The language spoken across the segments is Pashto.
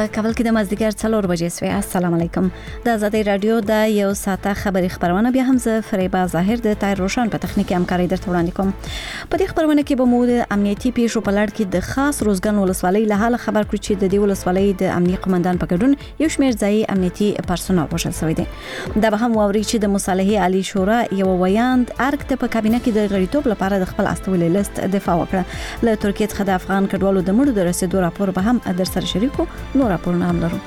په کابل کې د مازدیګر 4 بجې سوی. السلام علیکم. د آزادۍ رادیو د یو ساعته خبری خبرونه بیا هم زه فریبا ظاهر د تایر روشن په تخنیکی همکاري درته وړاندې کوم. په دې خبرونه کې به مو د امنیتي پیښو په لړ کې د خاص روزګان ولسوالۍ له حاله خبر کړو چې د دې ولسوالۍ د امنیتي قومندان په ګډون یو شمېر ځایي امنیتي پرسونل وژل شوی دی. دا به هم واوري چې د مصالحې عالی شورا یو ویاند ارګ ته په کابینه کې د غړیتوب لپاره د خپل استویل لیست دفاع وکړه. له ترکیه څخه د افغان کډوالو د مړو د رسیدو راپور به هم در سره شریکو. نور راپورونه هم لرو.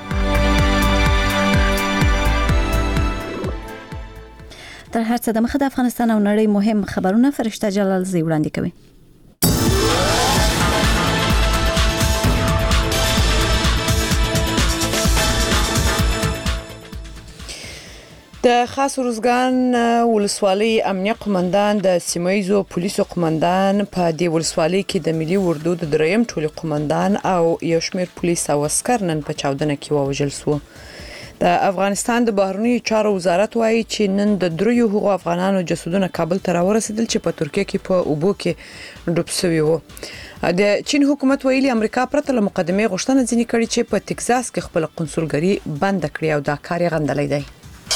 تر هر څه د مخه د افغانستان او نړۍ مهم خبرونه فرشته جلال زی وړاندې کوي. د خاص روزګان ولسوالۍ امنیه قومندان د سیمایزو پولیسو قومندان په دې ولسوالۍ کې د ملي اردو د دریم ټولي قومندان او یو شمېر پولیس او عسكر نن په چاودنه کې ووژل شو. د افغانستان د بهرنیو چارو وزارت وایي چې نن د دریو هغو افغانانو جسدونه کابل ته راورسېدل چې په ترکیه کې په اوبو کې ډوب شوي وو. د چین حکومت ویلي امریکا پرته له مقدمې غوښتنه ځینې کړې چې په ټکزاس کې خپل قونسلګري بند کړي او دا کار یې غندلی دی.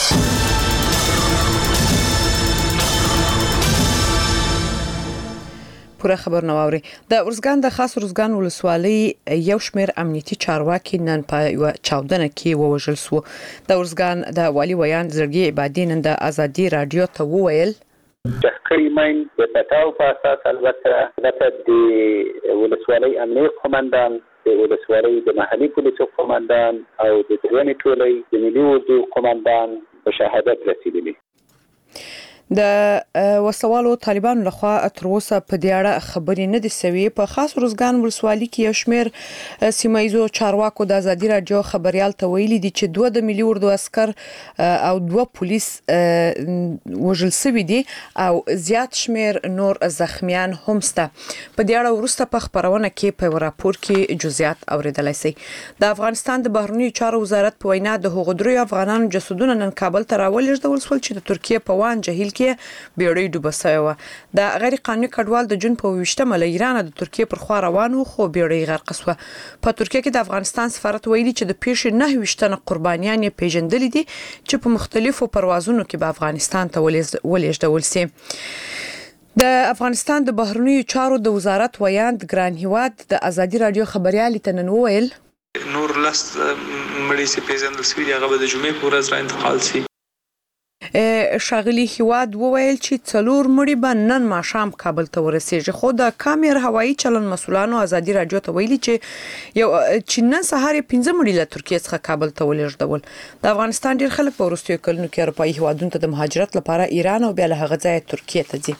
پوره خبر نو اوري. د ارزګان د خاص ارزګان ولسوالۍ یو شمېر امنیتي چارواکي نن په یو چاودنه کې ووژل شو. د ارزګان د والی ویان زړګي عبادي نن د ازادي رادیو ته وویل تقریباً د پتاو په اساس البته د ولسوالۍ امنیه قومندان د ولسوالۍ د محلي پولیسو قومندان او د درېنی ټولۍ د ملي اردو قومندان په شهادت رسیدلی. د وسوالو طالبانو لخوا تر اوسه په دې اړه خبرې نه دي سوي. په خاص روزګان ولسوالۍ کې یو شمېر سیمایزو چارواکو د ازادي رادیو خبريال ته ویلي دي چې دوه د ملي اردو عسكر او دوه پولیس وژل شوي دي او زیات شمېر نور زخمیان هم شته. په دې اړه ورسته په خبرونه کې په راپور کې جزئیات اوریدلای شي. د افغانستان د بهرنیو چارو وزارت په وینا د هغو درې افغانانو جسدونه نن کابل ته راولېږدول شول چې د ترکیه په وان جهیل بیړۍ ډوبه شوې وه. د غیر قانوني کډوال د جون په 28مه له ایران د ترکیه پر خوا روان وو خو بیړۍ غرق شوه. په ترکیه کې د افغانستان سفارت ویلي چې د پیښې 29 قربانیان یې پیژندلې دي چې په مختلفو پروازونو کې به افغانستان ته ولېږدول شي. د افغانستان د بهرنیو چارو د وزارت ویاند ګران هیواد د ازادي رادیو خبريال ته نن وویل نور لس مړي چې پیژندل شوي هغه به د جمعې په ورځ را انتقال شي. شاغلی هیواد وویل چې 4 مړي به نن ماښام کابل ته ورسېږي. خو د کامیر هوایی چلن مسولانو ازادي رادیو ته ویلي چې نن سهار 15 مړي له ترکیه څخه کابل ته ولېږدول. د افغانستان ډیر خلک په وروستیو کلونو کې اروپایي هیوادونو ته د مهاجرت لپاره ایران او بیا له هغه ځایه ترکیه ته ځي.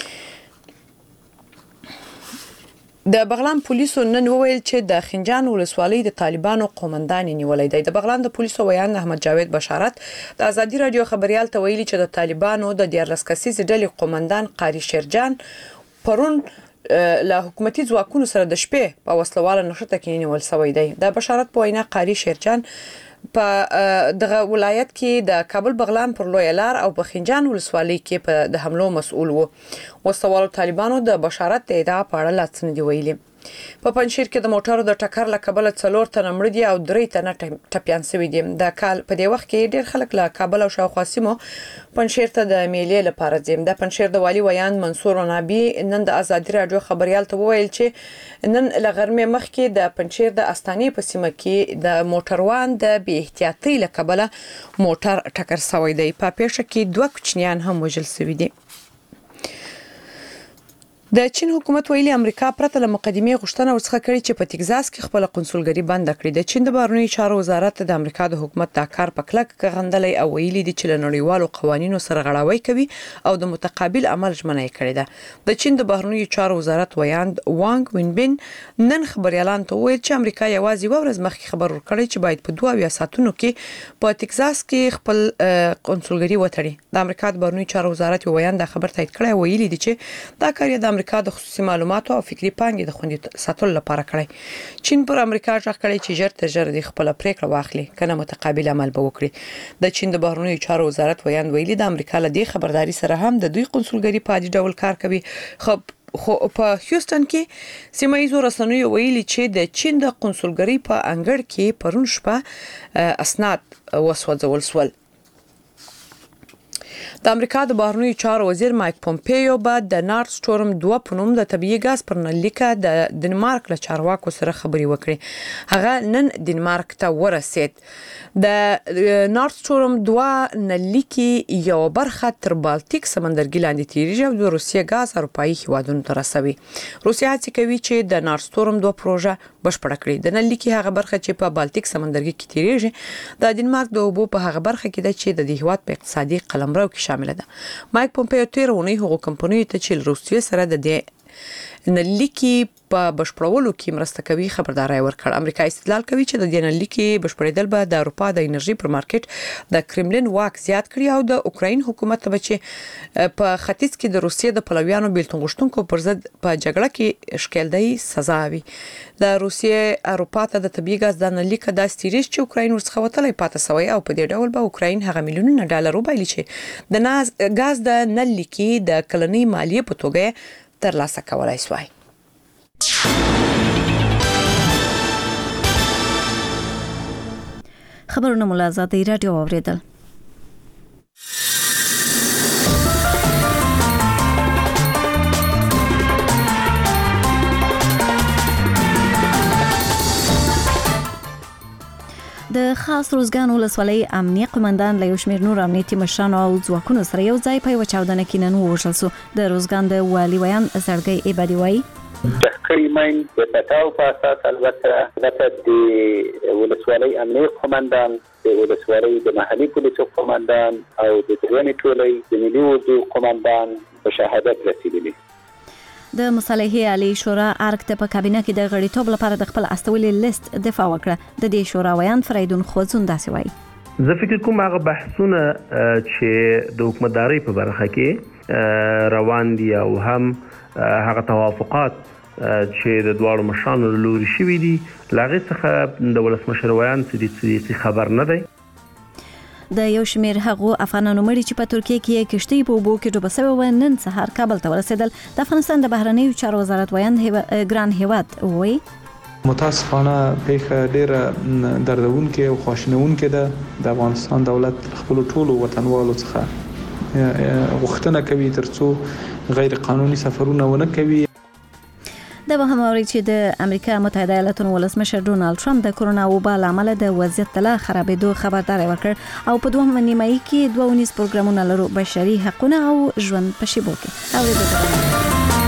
د بغلان پولیسو نن وویل چې د خنجان ولسوالۍ د طالبانو قومندان نیولې دی. د بغلان د پولیسو ویان احمد جاوید بشارت د ازادي رادیو خبريال ته ویلي چې د طالبانو د 14 کسیز ډلې قومندان قاری شیرجان پرون له حکومتي ځواکونو سره د شپې په وسلواله نښته کې نیول شوی دی. د بشارت په وینا قاری شیرجان په دغه ولایت کې د کابل بغلان پر لوی لار او په خنجان ولسوالۍ کې په د حملو مسؤل وو. وسوالو طالبانو د بشارت د ادعا په اړه لاڅ نه دی ویلي. په پنځشیر کې د موټرو د ټکر له کبله 4 تنه مړه دي او 3 تنه ټپيان شوي دي. د کال په دې وخت کې ډېر خلک له کابل او شاوخوا سیمو پنځشیر ته د میلې لپاره ځي. د پنځشیر د والی ویان منصور نابی نن د ازادي رادیو خبريال ته وویل چې نن له غرمې مخکې د پنځشیر د استانې په سیمه کې د موټروان د بې احتیاطۍ له کبله موټر ټکر شوی دی. په پیښه کې 2 کوچنیان هم وژل شوي دي. د چین حکومت ویلي امریکا پرته له مقدمې غوښتنه ورڅخه کړې چې په ټکزاس کې خپل قونسلګري بند کړي. د چین د بهرنیو چارو وزارت د امریکا د حکومت دا کار په کلک غندلی او ویلي دي چې له نړیوالو قوانینو سره غړاوی کوي او د متقابل عمل ژمنه یې کړې ده. د چین د بهرنیو چارو وزارت ویاند وانګ وینبین نن خبريالان ته ویل چې امریکا یوازې ورځ مخکې خبر ورکړی چې باید په 2 ساعتونو کې په ټکزاس کې خپل قونسلګري وتړي. د امریکا د بهرنیو چارو وزارت ویاند دا خبر تایید کړی او ویلي دي چې دا کار د امریکا د خصوصي معلوماتو او فکری پانګې د خوندي ساتلو لپاره کړی. چین پر امریکا ځخ کړی چې ژر تر ژره د خپل پریکړه واخلي کنه متقابل عمل به وکړي. د چین د بهرنیو چارو وزارت ویاند ویلي د امریکا له دې خبرداري سره هم د دوی قونسلګري په عادي ډول کار کوي خو په هیوستن کې سیمه ییزو رسنیو ویلي چې د چین د قونسلګرۍ په انګړ کې پرون شپه اسناد وسوځول شول. د امریکا د بهرنیو چارو وزیر مایک پومپیو به د نارت سټورم 2 په نوم د طبيعي غاز پر نلیکه د ډنمارک له چارواکو سره خبري وکړي. هغه نن ډنمارک ته ورسید. د نارت سټورم 2 نلیکي یو برخه تر بالټیک سمندرګي لاندې تیریږي او د روسیې غاز اروپایي هیوادونو ته رسوي. روسیا هڅه کوي چې د نارت سټورم 2 پروژه بشپړه کړي. د نلیکي هغه برخه چې په بالټیک سمندرګي کې تیریږي د ډنمارک د اوبو په هغه برخه کې د چې د هیواد په اقتصادي قلمرو کې شامل ده. مایک پومپیو تیرونی هغو کمپنیو ته چې روسیې سره د دې نلیکي په بشپړولو کې مرسته کوي خبرداري ورکړ. امریکا استدلال کوي چې د دې نلیکي بشپړېدل به د اروپا د انرژي پر مارکیټ د کرملین واک زیات کړي او د اوکراین حکومت ته چې په ختیځ کې د روسیې د پلویانو بیلتون غوښتونکو پر ضد په جګړه کې اشکالدي سزا وي. د روسیې اروپا ته د طبيعي غاز د نلیکه د ستیریش چې اوکراین ورڅخه وتلې پاتې سوی او په دې ډول به اوکراین هغه میلیونونه ډالر وبایلي چې د غاز د نلیکي د کلنۍ مالیه په توګه ترلاسه کولای شي. خبرونه ملازمه رادیو اوریدل. د خاص روزګان ولسوالۍ امنیه قومندان له یو شمېر نور امنیتي مشرانو او ځواکونو سره یو ځای په چاودنه کې نن ووژل شو. د روزګان د والي ویان زړګي ایبادي وایي تقریبا د پتاو په اساس البته د ولسوالۍ امنیه قومندان د ولسوالۍ د محلي پولیسو قومندان او د درېیمې ټولۍ د ملي اردو قومندان په شهادت رسیدلي. د مصالحې عالی شورا ارګ ته په کابینه کې د غړیتوب لپاره د خپل استولې لیست دفاع وکړه. د دې شورا ویان فریدون خوځون داسې وایي زه فکر کوم هغه بحثونه چې د حکومتداري په برخه کې روان دي او هم هغه توافقات چې د دوه مشرانو لوري شوي دي لاغه څخه د ولسمشر ویان څه خبر نه دی. د یو شمېر هغو افغانانو مړي چې په ترکیه کې کشتۍ په اوبو کې ډوبه شوی و نن سهار کابل ته ورسېدل. د افغانستان د بهرنیو چارو وزارت ویان ګران هیواد وایي متاسفانه پیښه ډېره دردونکې او خواشینونکې ده. د افغانستان دولت خپل ټولو وطنوالو څخه غوښتنه کوي ترڅو غیر قانوني سفرونه ونه کوي. د مهموري چې د امریکا متحده ایالاتونو ولسمشر ډونالد ټرمپ د کورونا وبا لامل د وضعیت لا خرابېدو خبرداري ورکړ او په دوه نیمایي کې 2 پروګرامونه لرو بشري حقوقونه او ژوند په شیبو کې اوریدل.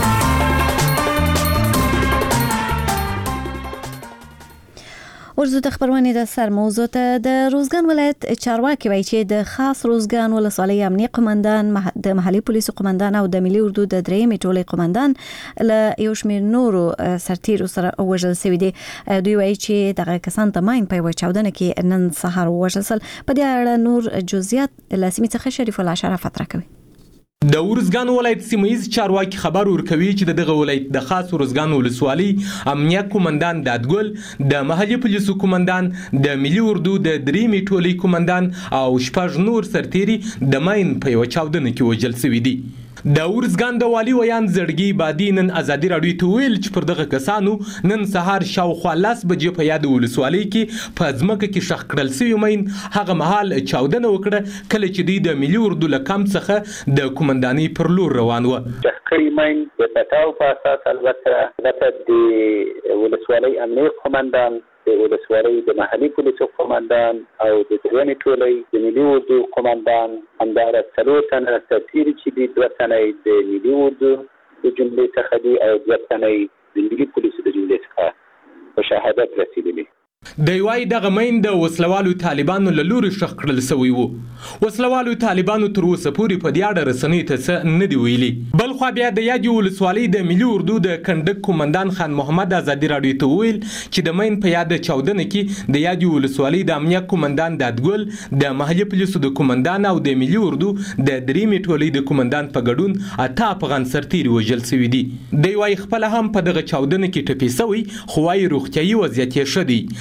ورزو د خبرونه د سر موضوع ته د روزګان ولایت چارواکي وایي چې د خاص روزګان ولسوالۍ امنیه قومندان د محلي پولیسو قومندان او د ملي اردو د درېیمې ټولۍ قومندان له یو شمېر نورو سرتیرو سره وژل شوي دي. دوی وایي چې دغه کسان د ماین په یوه چاودنه کې نن سهار ووژل شول. په دې اړه نور جزئیات له سیمې څخه شریف الله شرافت راکوي. د ورزګان ولایت سیمایي چارواکي خبر ورکوي چې دغه ولایت د خاص ورزګان ولسوالۍ امنیه قومندان دادګل د محلي پولیسو قومندان د ملي اردو د درېیمې ټولۍ قومندان او شپږ نور سرتیري د ماین په یوه چاودنه کې وژل شوي دي. د ورزګان د والي ویان زړګي بادي نن ازادي راډیو ته ویل چې پر دغه کسانو نن سهار شاوخوا 10 بجې په یاد ولسوالۍ کې په ځمکه کې شخ کړل شوی ماین هغه مهال چاودنه وکړه کله چې د ملي اردو له کمپ څخه د قومندانۍ پر لور روان و. تقریبا د پتاو په اساس البته د ولسوالۍ امنیه قومندان د ولسوالۍ د محلي پولیسو قومندان او د درېیمې ټولۍ د ملي اردو قومندان همداراز 4 تنه سرتیري چې دي 2 تنه د ملي اردو د جملې څخه دي او 2 تنه د ملي پولیسو د جملې څخه په شهادت رسیدلي. د یوای دغه مین د وسلوالو طالبانو له لوري شخ کړل شوی وو. وسلوالو طالبانو تر اوسه پورې په دې اړه رسنۍ ته څه نه دی ویلي. بل خو بیا د یادې ولسوالۍ د ملي اردو د کنډک قومندان خان محمد ازادي راډیو ته ویل چې د مین په یاد چاودنه کې د یادې ولسوالۍ د امنیه قومندان دادګل د محلي پولیسو د قومندان او د ملي اردو د درېیمې ټولۍ د قومندان په ګډون 8 افغان سرتیري وژل شوي دي. د یوای خپل هم په دغه چاودنه کې ټپي شوی خو وايي روغتیايي وضعیت یې ښه دی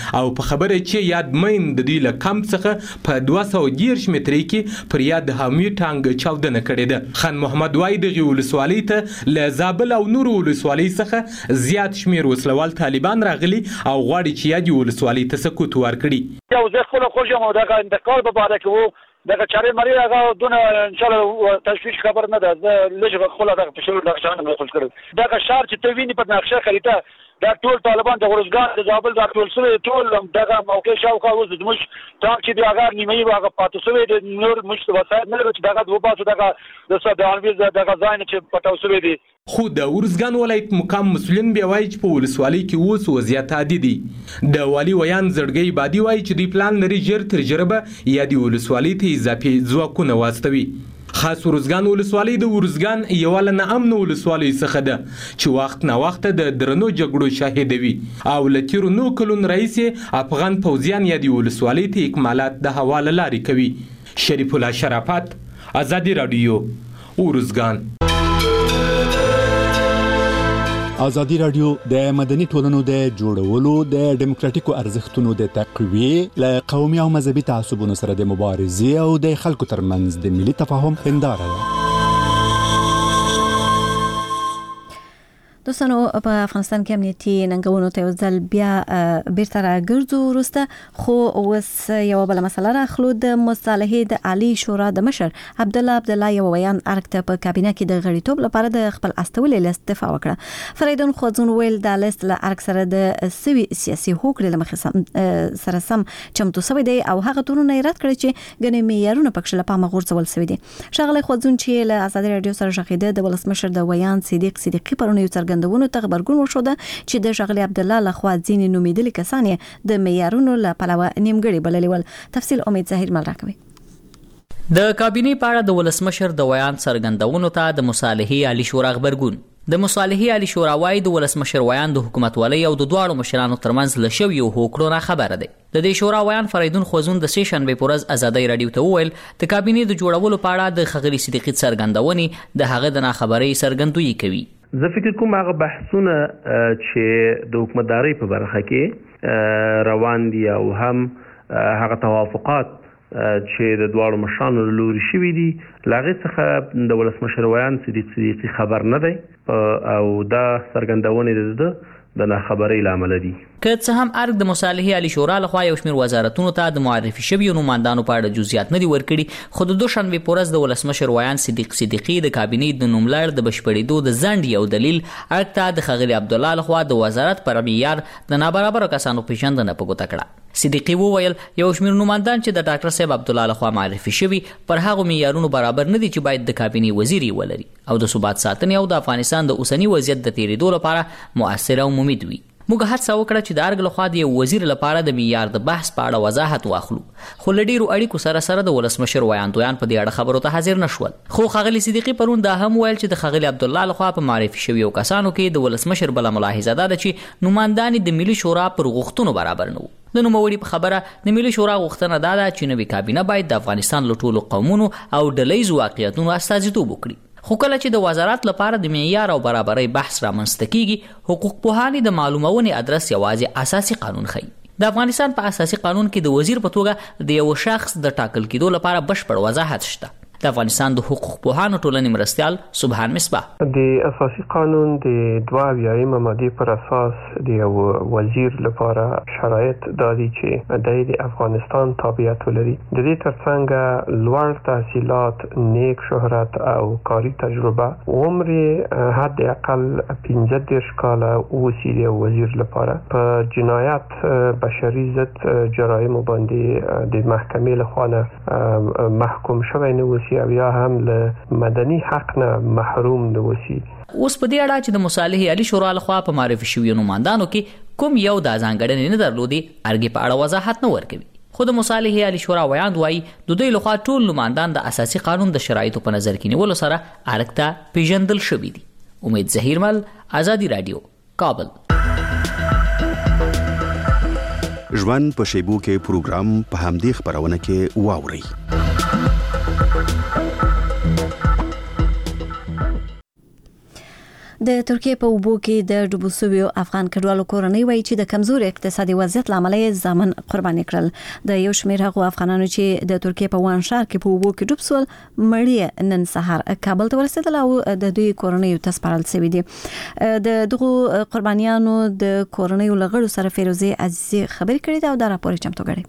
او په خبره چې یاد مین د دوی له کمپ څخه په 210 متري کې پر یاد حامي ټانګ چاودنه کړې ده. خان محمد وای دغه ولسوالۍ ته له زابل او نور ولسوالۍ څخه زیات شمیر وسلوال طالبان راغلي او غواړي چې یاد ولسوالۍ ته سکوت ورکړي. یو ځل خو خوشم او دغه انتقال په اړه کې دغه چارې مری هغه دونه ان شاء الله تشویش خبر نه ده. لږه خپل دغه په شروع دغه شان نه خوش کړو. دغه شهر چې ته ویني په نقشه خریده دا ټول طالبان د ورزګار د زابل د ټول سره ټول دغه موقع شاوخوا اوس د مش تاک چې دغه نیمه هغه پاتې شوی د نور مش وسایل نه چې دغه دوه باسو دغه د صدانویز دغه ځای چې پټاو شوی دی. خو د ورزګان ولایت مقام مسؤلین بیا وایي چې په ولسوالۍ کې اوس وضعیت عادي دی. د والي ویان زړګی بادي وایي چې دوی پلان لري ژر تر ژره به یا د ولسوالۍ ته اضافي ځواکونه واستوي. خاص ورزګان ولسوالۍ د ورزګان یوه له ناامنو ولسوالیو څخه ده چې وخت نا وخت د درنو جګړو شاهده وي او له تیرو 9 کلونو راهیسې افغان پوځیان یا د ولسوالۍ ته اکمالات د هوا له لارې کوي. شریف الله شرافت، ازادي راډیو، ورزګان. ازادي راډیو د مدني ټولنو د جوړولو د ډیموکراتیکو ارزښتونو د تقویې له قومي او مذهبي تعصبونو سره د مبارزې او د خلکو ترمنځ د ملي تفاهم هنداره ده. دوستانو په افغانستان کې امنیتي ننګونو ته یو ځل بیا بیرته راګرځو وروسته، خو اوس یو بل مسله راخلو. د مصالحې د عالی شورا د مشر عبدالله یو ویان ارګ ته په کابینه کې د غړیتوب لپاره د خپل استولې لیست دفاع وکړه. فریدون خوځون ویل د لیست له ارګ سره د سوي سیاسي هوکړې له مخې سره سم چمتو شوی دی او هغه تورونه رد کړی چې ګڼې معیارونه پکښ له پامه غورځول شوی دي. ښاغلی خوځون چې له ازادي راډیو سره شاهده د ولسمشر د ویان صدیقي پرونه یو څرګندونه ته خبرګون وشوده چې د ښاغلي عبدالله لخوا ځینې نومیدلي کسان د معیارونو له پلوه نیمګړي بللي ول. تفصیل امید ظاهر مل راکوي. د کابینې په اړه د ولسمشر د ویان څرګندونو ته د مصالحې عالی شورا خبرګون. د مصالحې عالی شورا وايي د ولسمشر ویان د حکومتولۍ او د دواړو مشرانو ترمنځ له شویو هوکړو نه خبره دی. د دې شورا ویان فریدون خوځون د سې شنبې په ورځ ازادي راډیو ته وویل د کابینې د جوړولو په اړه د ښاغلي صدیقي څرګندونې د هغه د ناخبرۍ څرګندویي کوي. زه فکر کوم هغه بحثونه چې د حکومتدارۍ په برخه کې روان دي او هم هغه توافقات چې د دواړو مشرانو له لوري شوي دي له هغې څخه د ولسمشر ویان صدیقي خبر نه دی او دا څرګندونې د ناخبرۍ له امله دي. که څه هم ارګ د مصالحې عالی شورا لخوا یو شمېر وزارتونو ته د معرفي شویو نوماندانو په اړه جزئیات نه دي ورکړي، خو د دوشنبې په ورځ د ولسمشر ویان صدیقي د کابینې د نوملړ د بشپړېدو د ځنډ یو دلیل ارګ ته د ښاغلي عبدالله لخوا د وزارت پر معیار د نابرابرو کسانو پیژندنه په ګوته کړه. صدیقي وویل یو شمېر نوماندان چې د ډاکټر صاحب عبدالله لخوا معرفي شوي پر هغو معیارونو برابر نه دي چې باید د کابینې وزیر یې ولري او د ثبات ساتنې او د افغانستان د اوسني وضعیت د تېرېدو لپاره مؤثر او ممید وي. موږ هڅه وکړه چې د ارګ لخوا د یو وزیر لپاره د معیار د بحث په اړه وضاحت واخلو، خو له ډېرو اړیکو سره د ولسمشر ویان په دې اړه خبرو ته حاضر نه شول. خو ښاغلي صدیقي پرون دا هم ویل چې د ښاغلي عبدالله لخوا په معرفي شویو کسانو کې د ولسمشر بله ملاحظه دا ده چې نوماندان د ملي شورا پر غوښتنو برابر نه وو. د نوموړي په خبره د ملي شورا غوښتنه دا ده چې نوې کابینه باید د افغانستان له ټولو قومونو او ډلهییزو واقعیتونو استازیتوب وکړي. خو کله چې د وزارت لپاره د معیار او برابرۍ بحث رامنځته کیږي، حقوق پوهانې د معلومونې ادرس یوازې اساسي قانون ښیي. د افغانستان په اساسي قانون کې د وزیر په توګه د یو شخص د ټاکل کېدو لپاره بشپړ وضاحت شته. د افغانستان د حقوق پوهانو ټولنې مرستیال سبحان مصباح د اساسي قانون د 22 مادې پر اساس د یو وزیر لپاره شرایط دادي چې د افغانستان تابعیت ولري، د دې ترڅنګ لوړ تحصیلات، نیک شهرت او کاری تجربه، عمر حد اقل 15 کاله اوسي د وزیر لپاره په جنایت بشري ضد جرایم باندې د محکمې لخوا محکوم شوی نه اوسي او یا هم له مدني حق نه محروم نه اوسي. اوس په دې اړه چې د مصالحې عالی شورا لخوا په معرفي شویو نوماندانو کې کوم یو دا ځانګړنې نه درلودې، ارګ په اړه وضاحت نه ورکوي. خو د مصالحې عالی شورا ویاند وایي د دوی لخوا ټول نوماندان د اساسي قانون د شرایطو په نظر کې نیولو سره ارګ ته پیژندل شوي دي. امید ظهیرمل، ازادي راډیو، کابل. ژوند په شیبو کې پروګرام په همدې خبرونه کې واوري. د ترکیه په اوبو کې د ډوبو شویو افغان کډوالو کورنۍ وایي چې د کمزوري اقتصادي وضعیت لامل یې ځامن قرباني کړل. د یو شمېر هغو افغانانو چې د ترکیه په وان ښار کې په اوبو کې ډوب شول مړی نن سهار کابل ته ورسېدل او د دوی کورنۍ ته سپارل شوی دي. د دغو قربانیانو د کورنۍ لغړو سره فیروزه عزیزي خبرې کړې ده او دا راپور چمتو کړی.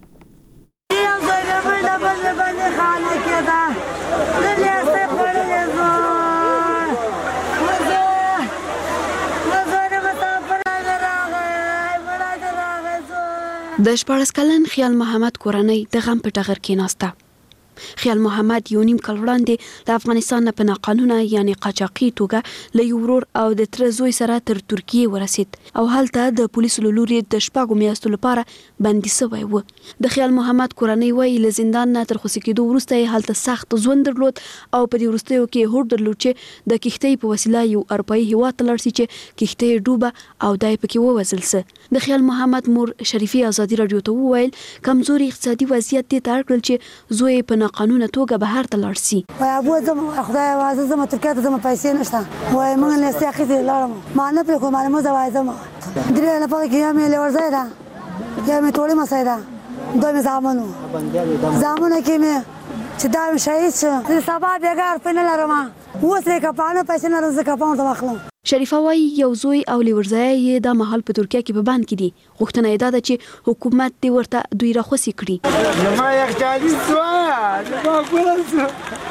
د 14 کلن خیال محمد کورنۍ د غم په ټغر کې ناسته. خیال محمد یو نیم کال وړاندې د افغانستان په ناقانونه یعنی قاچاقي توګه له یو ورور او د تر زوی سره تر ترکیه ورسید او هلته د پولیسو له لوري د شپږو میاشتو لپاره بندي شوی و. د خیال محمد کورنۍ وایي له زندان نه تر خلاص کېدو وروسته هلته سخت ژوند درلود او په دې وروستیو کې هوډ درلود چې د کښتۍ په وسیله یو اروپایي هیواد ته لاړ شي چې کښتۍ ډوبه او دای پکې ووژل شي. د خیال محمد مور شریفي ازادي رادیو ته وویل کمزوري اقتصادي وضعیت دې ته اړ کړل چې زوی په قانون توګه بهر ته لاړ شي. وای ابو زم خدای واسه زم ترکیه ته زم پیسې نشته وای موږ نه استخدي لاړم ما نه په کومه مو زوای زم درې نه پاره کې مې له ورځه دا یا مې ټوله مسایدا دوی مې زامنو کې مې چې دا شهید شه سبا بیګار په نه لرم اوس یې کپانه پیسې نه رزه کپانه ته واخلم. شریفه وایي یو زوی او لورځای یې د محل په ترکیه کې په بند کې دي. غوښتنه یې ده چې حکومت دې ورته دوی راخوسي کړي. ما یخچالي سوا ما ګورم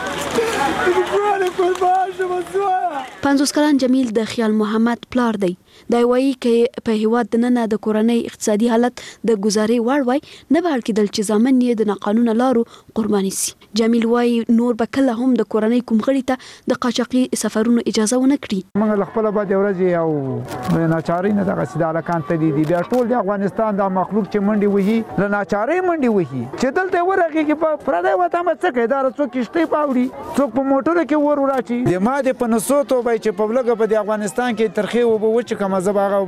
50 کلن جمیل د خیال محمد پلار دی. دا وایي چې په هیواد د نن د کورنۍ اقتصادي حالت د گزارې وړ وای نه به کېدل چې ځامن یې د ناقانونه لارو قرباني سي. جمیل وایي نور به کله هم د کورنۍ کوم غړي ته د قاچاقي سفرونو اجازه ونه کړي. موږ خپل بعد ورځ او ناچاري نه دغه سیده الکان ته دي بیا ټول د افغانستان د مخلوق چې منډي وهي له ناچاري منډي وهي چې دلته ورغه کې په پردای وته مڅ کې دا څوک کشته پاوړي څوک په موټر کې ور وراشي د ما د پنسو ته به چې په بلګه په افغانستان کې ترخی و وچ کما زباغه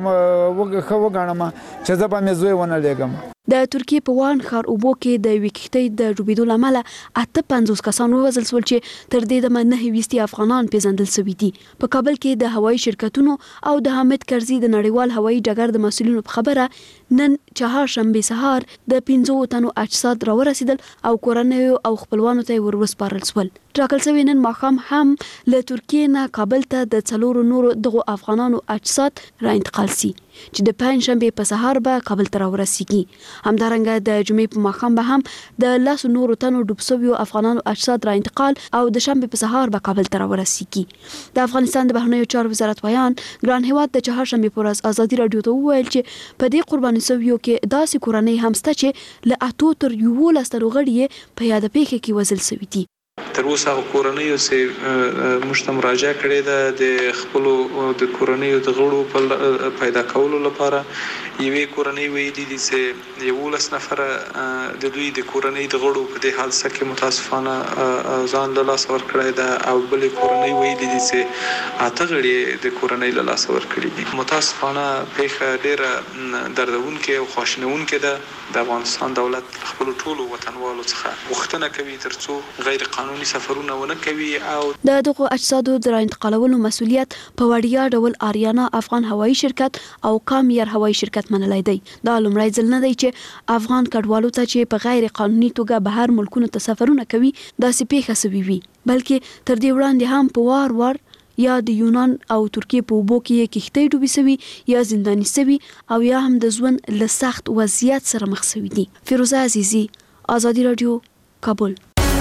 وګه وګڼم چې زبا مې زوی ونه لګم. د ترکیه په وان ښار اوبو کې د وکښتۍ د ډوبېدو له امله 58 کسان ووژل شول چې تر دې دمه 9 افغانان پیژندل شوي دي. په کابل کې د هوایي شرکتونو او د حامد کرزي د نړیوال هوایي ډګر د مسؤلینو په خبره نن چهارشنبه سهار د 15 تنو اجساد راورسېدل او کورنیو او خپلوانو ته ورسپارل شول. ټاکل شوی نن ماښام هم له ترکیه نه کابل ته د 4 نورو دغو افغانانو اجساد را انتقال شي چې د پنځشنبه په سهار به کابل ته راورسیږي. همدارنګه د جمعې په ماښام به هم د 10 نورو تنو ډوب شویو افغانانو اجساد را انتقال او د شنبه په سهار به کابل ته راورسیږي. د افغانستان د بهرنیو چارو وزارت ویان ګران هیواد د چهارشنبه په ورځ ازادي رادیو ته وویل چې په دې قرباني شویو کې داسې کورنۍ هم شته چې له 8 تر 11 تنو غړي په یاد پیښه کې وژل شوي دي. تر اوسه کورنیو سه مشته مراجعه کړې ده د خپل د کورنیو د غړو په پیدا کولو لپاره. یوې کورنۍ ویلي دي چې 11 نفر د دوی د کورنۍ د غړو په دې حادثه کې متاسفانه ځان له لاس ورکړی ده او بلې کورنۍ ویلي دي چې 8 غړي د کورنۍ له لاس ورکړي دي. متاسفانه پیښه ډېره دردونکې او خواشینونکې ده. د افغانستان دولت خپل ټولو وطنوالو څخه غوښتنه کوي ترڅو غیر قانوني سفرونه ونه کوي او د دغو اجسادو د انتقالولو مسؤلیت په وړیا ډول آریانا افغان هوایي شرکت او کامیر هوایي شرکت منلای دی. دا لومړی ځل نه دی چې افغان کډوالو ته چې په غیر قانوني توګه بهر ملکونو ته سفرونه کوي داسې پیښه شوې وي، بلکې تر دې وړاندې هم په وار یا د یونان او ترکیه په اوبو کې کښتۍ ډوبې شوي یا زنداني شوي او یا هم د ژوند له سخت وضعیت سره مخ شوي دي. فیروزه عزیزي، ازادي رادیو، کابل.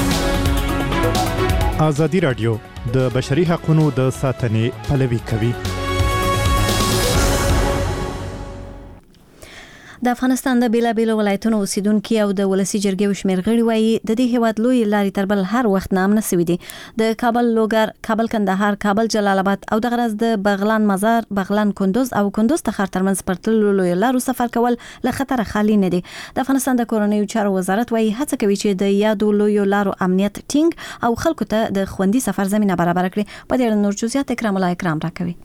ازادي رادیو د بشري حقوقو د ساتنې پلوي کوي. د افغانستان د بیلابیلو ولایتونو اوسیدونکو او د ولسی جرګې شمیر غړي وایي د دې هیواد لوی لارې تر بل هر وخت نامنه سوي دي. د کابل لوګر، کابل کندهار، کابل جلال آباد او د غرض د بغلان مزار، بغلان کندوز او کندوز تخار ترمنځ پرتلو لوی لارو سفر کول له خطر خالی نه دي. د افغانستان د کورنیو چارو وزارت وایي هڅه کوي چې د یادو لوی لارو امنیت ټینګ او خلکو ته د خوندي سفر زمينه برابر کړي. په دې اړه نور جزئیات اکرام الله اکرام راکوي.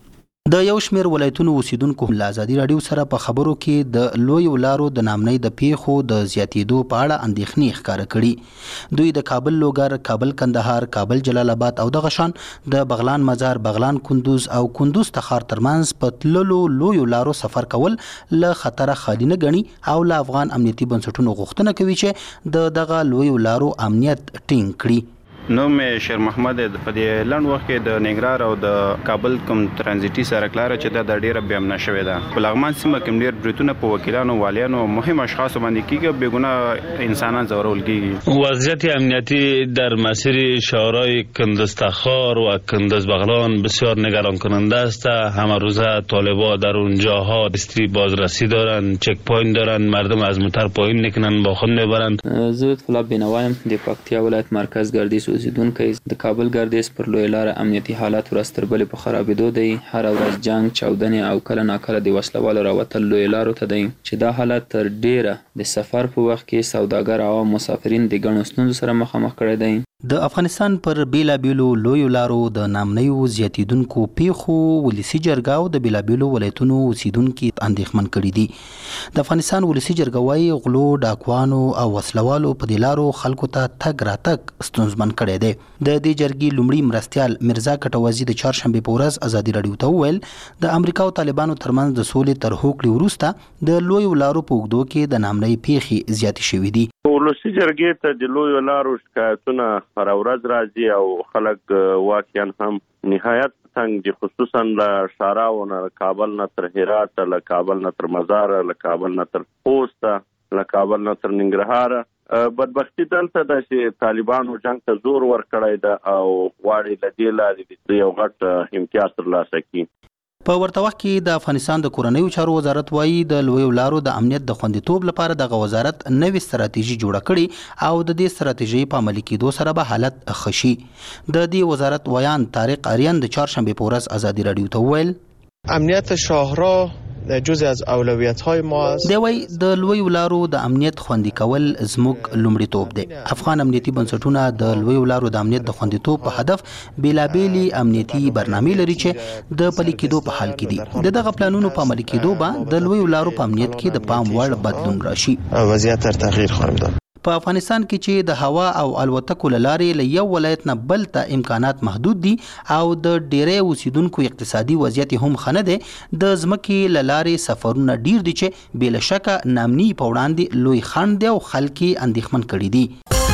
د یو شمېر ولایتونو اوسیدونکو له ازادي راډیو سره په خبرو کې د لویو لارو د نامنۍ د پیښو د زیاتېدو په اړه اندېښنې ښکاره کړي. دوی د کابل لوګر، کابل کندهار، کابل جلال آباد او دغه شان د بغلان مزار، بغلان کندوز او کندوز تخار ترمنځ په تللو لویو لارو سفر کول له خطره خالي نه ګڼي او له افغان امنیتي بنسټونو غوښتنه کوي چې د دغه لویو لارو امنیت ټینګ کړي. نو مې شیر محمد په دې لند وخت کې د نګرار او د کابل کوم ترانزیتي سړک لار چې د ډیره بیا امن شوې ده. په لغمان سیمه کې ډیر بریټونه په وکیلانو، والیانو، مهم اشخاص باندې کیږي، بیگونه انسانان ځورول کیږي. وضعیت امنیتی در مسیر شهرهای کندز تخار و کندز بغلان بسیار نگران کننده است. همه روزه طالبا در اونجاها دستی بازرسی دارن، چک پوینت دارن، مردم از موتر پایین میکنن، با خود میبرن. زه طلب بینوایم د پکتیا ولایت مرکز ګردیز اوسیدونکی د کابل ګردیز پر لوی لار امنیتي حالات ورځ تر بلې په خرابېدو دی. هر ورځ جنگ، چاودنې او کله ناکله د وسلوالو راوتل لوی لارو ته دی چې دا حالت تر ډیره د سفر په وخت کې سوداګر او مسافرین د ګڼو ستونزو سره مخامخ کړی دی. د افغانستان پر بیلابیلو لویو لارو د نامنیو زیاتیدونکو پیښو ولسی جرګه او د بیلابیلو ولایتونو اوسیدونکو اندېښمن کړي دي. د افغانستان ولسی جرګه وايي غلو، ډاکوانو او وسلوالو په دې لارو خلکو ته تګ راتګ ستونزمن کړی دی. د دې جرګې لومړي مرستیال مرزا کټوازي د چهارشنبه په ورځ ازادي راډیو ته وویل د امریکا او طالبانو ترمنځ د سولې تر هوکړې وروسته د لویو لارو په اوږدو کې د نامنۍ پیښې زیاتې شوې دي. ولسی جرګې ته د لویو لارو شکایتونه هر ورځ راځي او خلک واقعا هم نهایت څنګه دي، خصوصا له شاراو نه، کابل نه تر هرات، له کابل نه تر مزار، له کابل نه تر خوست، له کابل نه تر ننګرهار. بدبختی دلته د چې طالبانو جنگ ته زور ورکړی ده او غواړي له دې لارې د یو غټ امتیاز ترلاسه کړي. په ورته وخت کې د افغانستان د کورنیو چارو وزارت وایي د لویو لارو د امنیت د خوندیتوب لپاره دغه وزارت نوې ستراتیژي جوړه کړې او د دې ستراتیژي په عملي کېدو سره به حالت ښه شي. د دې وزارت ویان طارق آریان د چهارشنبه په ورځ ازادي راډیو ته وویل امنیت شاهراه جزء از اولویت‌های ما است. دی وای د لویو لارو د امنیت خوندي کول زموږ لومړیتوب دی. افغان امنیتي بنسټونه د لویو لارو د امنیت د خوندیتوب په هدف بیلابېلي امنیتي برنامې لري چې د پلي کېدو په حال کې دي. دغه پلانونو په عملي کېدو به د لویو لارو په امنیت کې د پام وړ بدلون راشي. وضعیت تر تغییر خواهیم داد. په افغانستان کې چې د هوا او الوتکو لارې له یو ولایت نه بل ته امکانات محدود دي او د ډېرې اوسیدونکو اقتصادي وضعیت هم ښه نه دی، د ځمکې له لارې سفرونه ډیر دي چې بې له شکه نامني په وړاندې لوی خنډ دی او خلک یې اندېښمن کړي دي.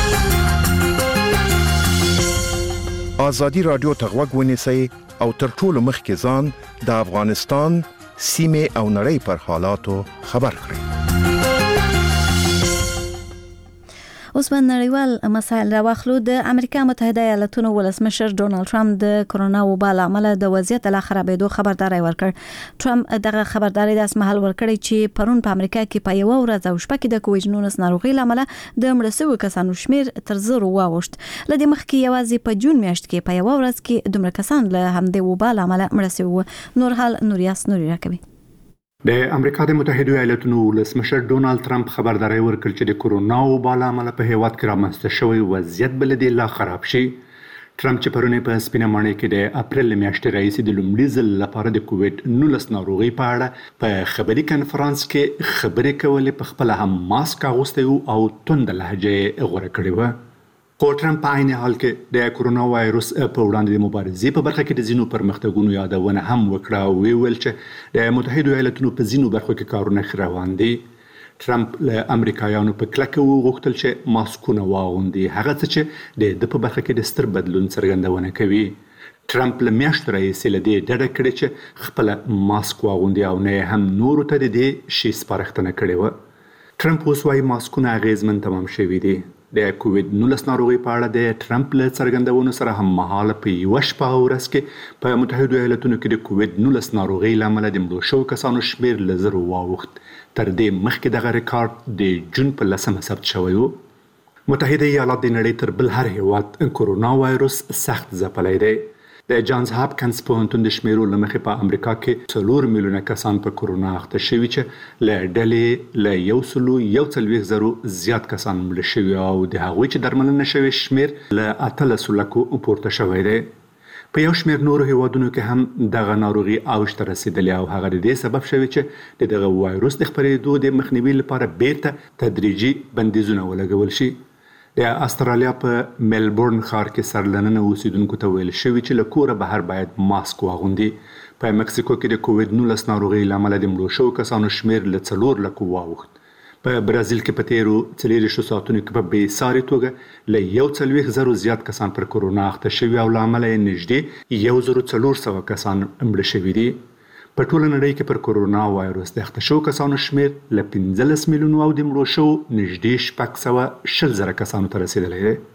ازادي راډیو ته غوږ ونیسئ او تر ټولو مخکې ځان د افغانستان سیمې او نړۍ پر حالاتو خبر کړئ. اوس باندې نړیوال مسایل راوخلو. د امریکا متحده ایالاتونو ولسمشر ډونالد ټرمپ د کرونا وبا له امله د وضعیت له خرابېدو خبرداري ورکړ. ټرمپ دغه خبرداري د اسمحال ورکړي چې پرون په امریکا کې په یو ورځ او شپه کې د کووډ-19 ناروغي له امله د مړه شویو کسانو شمیر تر 0 واوښت. لدې مخکې یوازې په جون میاشت کې په یو ورځ کې دومره کسان له همدې وبا له امله مړه شوي. نور حال نوریاس نوري راکوي. د امریکا د متحده ایالاتونو ولسمشر ډونالد ټرمپ خبرداري ورکړ چې د کرونا وبا له امله په هیواد کې رامنځته شوی وضعیت بل دی لا خراب شي. ټرمپ چې پرونی په سپینه ماڼۍ کې د اپریل میاشتې راهیسې د لومړي ځل لپاره د کووډ-19 ناروغي په اړه په خبري کنفرانس کې خبرې کولې، په خپل هم ماسک اغوستی او توند لهجه غوره کړې و. خو ټرمپ په عین حال کې د کرونا وایرس په وړاندې د مبارزې په برخه کې د ځینو پرمختګونو یادونه هم وکړه او ویل چې د متحده ایالاتونو په ځینو برخو کې کارونه ښه روان دي. ټرمپ له امریکایانو په کلکه وغوښتل چې ماسکونه واغوندي، هغه څه چې د په برخه کې د ستر بدلون څرګندونه کوي. ټرمپ له میاشتو راهیسې له دې ډډه کړې چې خپله ماسک واغوندي او نه هم نورو ته د دې شي سپارښتنه کړې وه. ټرمپ اوس وایي ماسکونه اغېزمن تمام شوي دي. د کووډ-19 ناروغي په اړه د ټرمپ له څرګندونو سره هم مهاله په یوه شپه او ورځ کې په متحده ایالاتونو کې د کووډ-19 ناروغۍ له امله د مړو شویو کسانو شمېر له 0 واوښت. تر دې مخکې دغه ریکارډ د جون په 10 ثبت شوی و. متحده ایالات د نړۍ تر بل هر هیواد کرونا وایرس سخت ځپلی دی. د جانز هاپکنز پوهنتون د شمیرو له مخې په امریکا کې 4 میلیونه کسان په کرونا اخته شوي چې له ډلې له 140,000 زیات کسان مړه شوي او د هغوی چې درملنه شوي شمیر له 18 لکو پورته شوی دی. په یو شمېر نورو هیوادونو کې هم دغه ناروغي اوج ته رسیدلې او هغه د دې سبب شوی چې دغه وایروس د خپرېدو د مخنیوي لپاره بیرته تدریجي بندیزونه ولګول شي. د استرالیا په ملبورن ښار کې سرلننه اوسیدونکو ته ویل شوي چې له کوره بهر باید ماسک واغوندي. په مکسیکو کې د کووډ-19 ناروغۍ له امله د مړو شوو کسانو شمېر له 4 لکو واوښت. په برازیل کې په تیرو 24 ساعتونو کې په بېساري توګه له 140,000 زیات کسان پر کرونا اخته شوي او له امله یې نږدې 1,400 کسان مړه شوي دي. په ټوله نړۍ کې پر کرونا وایروس د اخته شوو کسانو شمېر له 15 میلیونو او د مړو شوو نږدې 660,000 کسانو ته رسیدلی دی.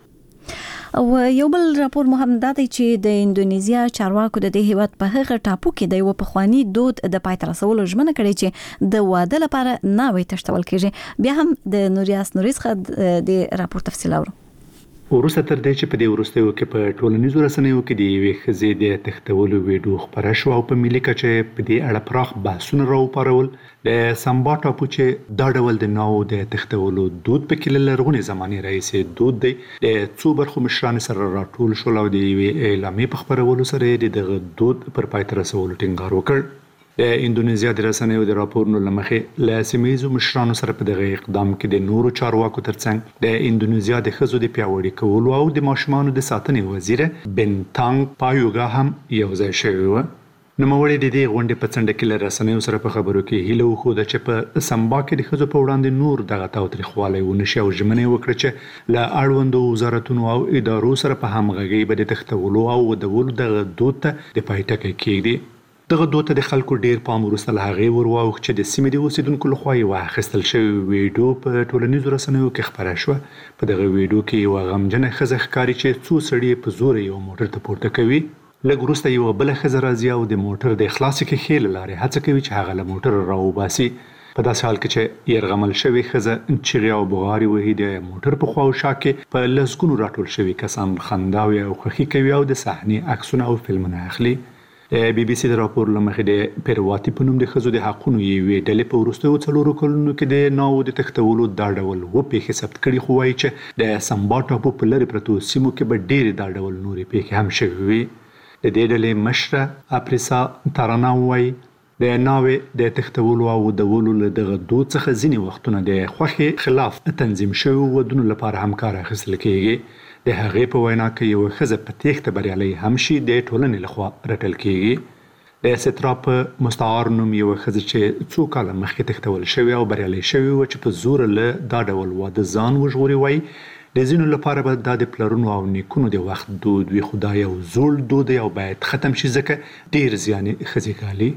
او یو بل راپور مهم دا دی چې د اندونیزیا چارواکو د دې هیواد په هغه ټاپو کې د یو پخوانی دود د پای ته رسولو ژمنه کړې چې د واده لپاره ناوې تشتول کېږي. بیا هم د نوریاس څخه د راپور تفصیل اورو. وروسته تر دې چې په دې وروستیو کې په ټولنیزو رسنیو کې د یوې ښځې د تښتولو ویډیو خپره شوه او په ملي کچه په دې اړه پراخ بحثونه راوپارول. د سامبا ټاپو چې دا ډول د ناوو د تښتولو دود پکې له لرغونې زمانې راهیسې دود دی. د څو برخو مشرانو سره راټول شول او د یوې اعلامیې په خپرولو سره یې دغه دود پر پای ته رسولو ټینګار وکړ. د اندونیزیا د رسنیو د راپورونو له مخې له سیمه مشرانو سره په دغه اقدام کې د نورو چارواکو ترڅنګ د اندونیزیا د ښځو د پیاوړي کولو او د ماشومانو د ساتنې وزیر بنتانګ پایوګا هم یو ځای شوی و. نوموړي د دې غونډې په څنډه کې له رسنیو سره په خبرو کې هیله وښوده چې په سمبا کې د ښځو په وړاندې نور دغه تاوتریخوالی ونه شي او ژمنه وکړه چې له اړوندو وزارتونو او ادارو سره په همغږۍ به د تښتولو او ودولو دغه دود ته د پای ټکی کېږدي. دغه دود ته د خلکو ډیر پام وروسته له هغې ورواوښت چې د سیمې د اوسیدونکو لخوا یوه اخیستل شوې ویډیو په ټولنیزو رسنیو کې خپره شوه. په دغه ویډیو کې یوه غمجنه ښځه ښکاري چې څو سړي په زوره یو موټر ته پورته کوي. لږ وروسته یوه بله ښځه راځي او د موټر د خلاصې ښیښې له لارې هڅه کوي چې هغه له موټره راوباسي. په داسې حال کې چې یرغمل شوې ښځه چیغې او بغارې وهي. د موټر په خوا او شا کې په لسګونو راټول شوي کسان خنداوې او خوښي کوي او د صحنې عکسونه او فلمونه اخلي. بي بي سي د راپور له مخې د پیرواتی په نوم د ښځو د حقونو یوې ډلې په وروستیو 4 کلونو کې د ناوو د تښتولو دا ډول پیښې ثبت کړي، خو وایي چې د سمبا ټاپو په لرې پرتو سیمو کې به ډېرې دا ډول نورې پیښې هم شوې وي. د دې ډلې مشره اپریسا تارانا وایي د ناوې د تښتولو او ودولو له دغه دود څخه ځینې وختونه د خوښې خلاف تنظیم شوي ودونو لپاره هم کار اخیستل کېږي. د هغې په وینا کې یوه ښځه په تېښته بریالی هم شي د ټولنې لخوا رټل کېږي. د سترا په مستعار نوم یوه ښځه چې څو کاله مخکې تښتول شوې او بریالی شوې وه چې په زوره له دا ډول واده ځان وژغوري، وایي د ځینو لپاره به دا د پلرونو او نیکونو د وخت دود وي، خو دا یو زوړ دود دی او باید ختم شي ځکه ډېر زیان یې ښځې ګالي.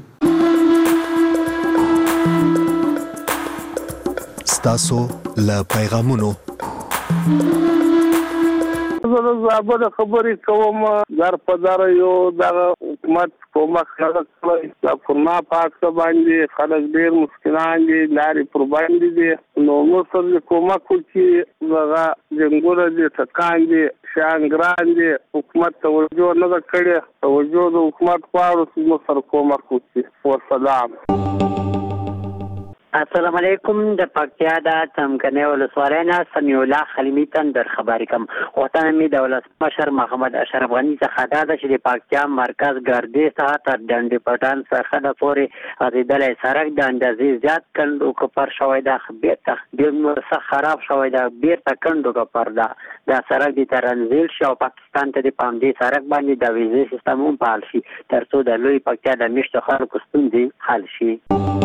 ستاسو له پیغامونو زه د زابل خبرې کوم. در په در یو دغه حکومت کومک نه کوي. د فرما پاک باندې خلک ډېر مسکینان دي، لارې پر باندې دي. نو موږ سره کومک وکړي. دغه جنګونه دي، ټکان دي، شانګران دي. حکومت توجه نه ده کړې. توجه د حکومت غواړو چې موږ سره کومک وکړي. والسلام. السلام علیکم. د پکتیا د څمکنیو ولسوالۍ نه سمیع الله خلیمي تندر خبرې کوم. غوښتنه مې د ولسمشر محمد اشرف غني څخه دا ده چې د پکتیا مرکز ګردې څخه تر ډنډ پټان څخه پورې غځېدلی سړک د اندازې زیات کند او کپر شوی ده. بیرته ډېر خراب شوی ده، بیرته کند او کپر ده. دا سړک دې ترنزیل شي او پاکستان ته د په همدې سړک باندې د ویزې سیستم هم فعال شي تر څو د لوی پکتیا د میشتو خلکو ستونزې حل شي.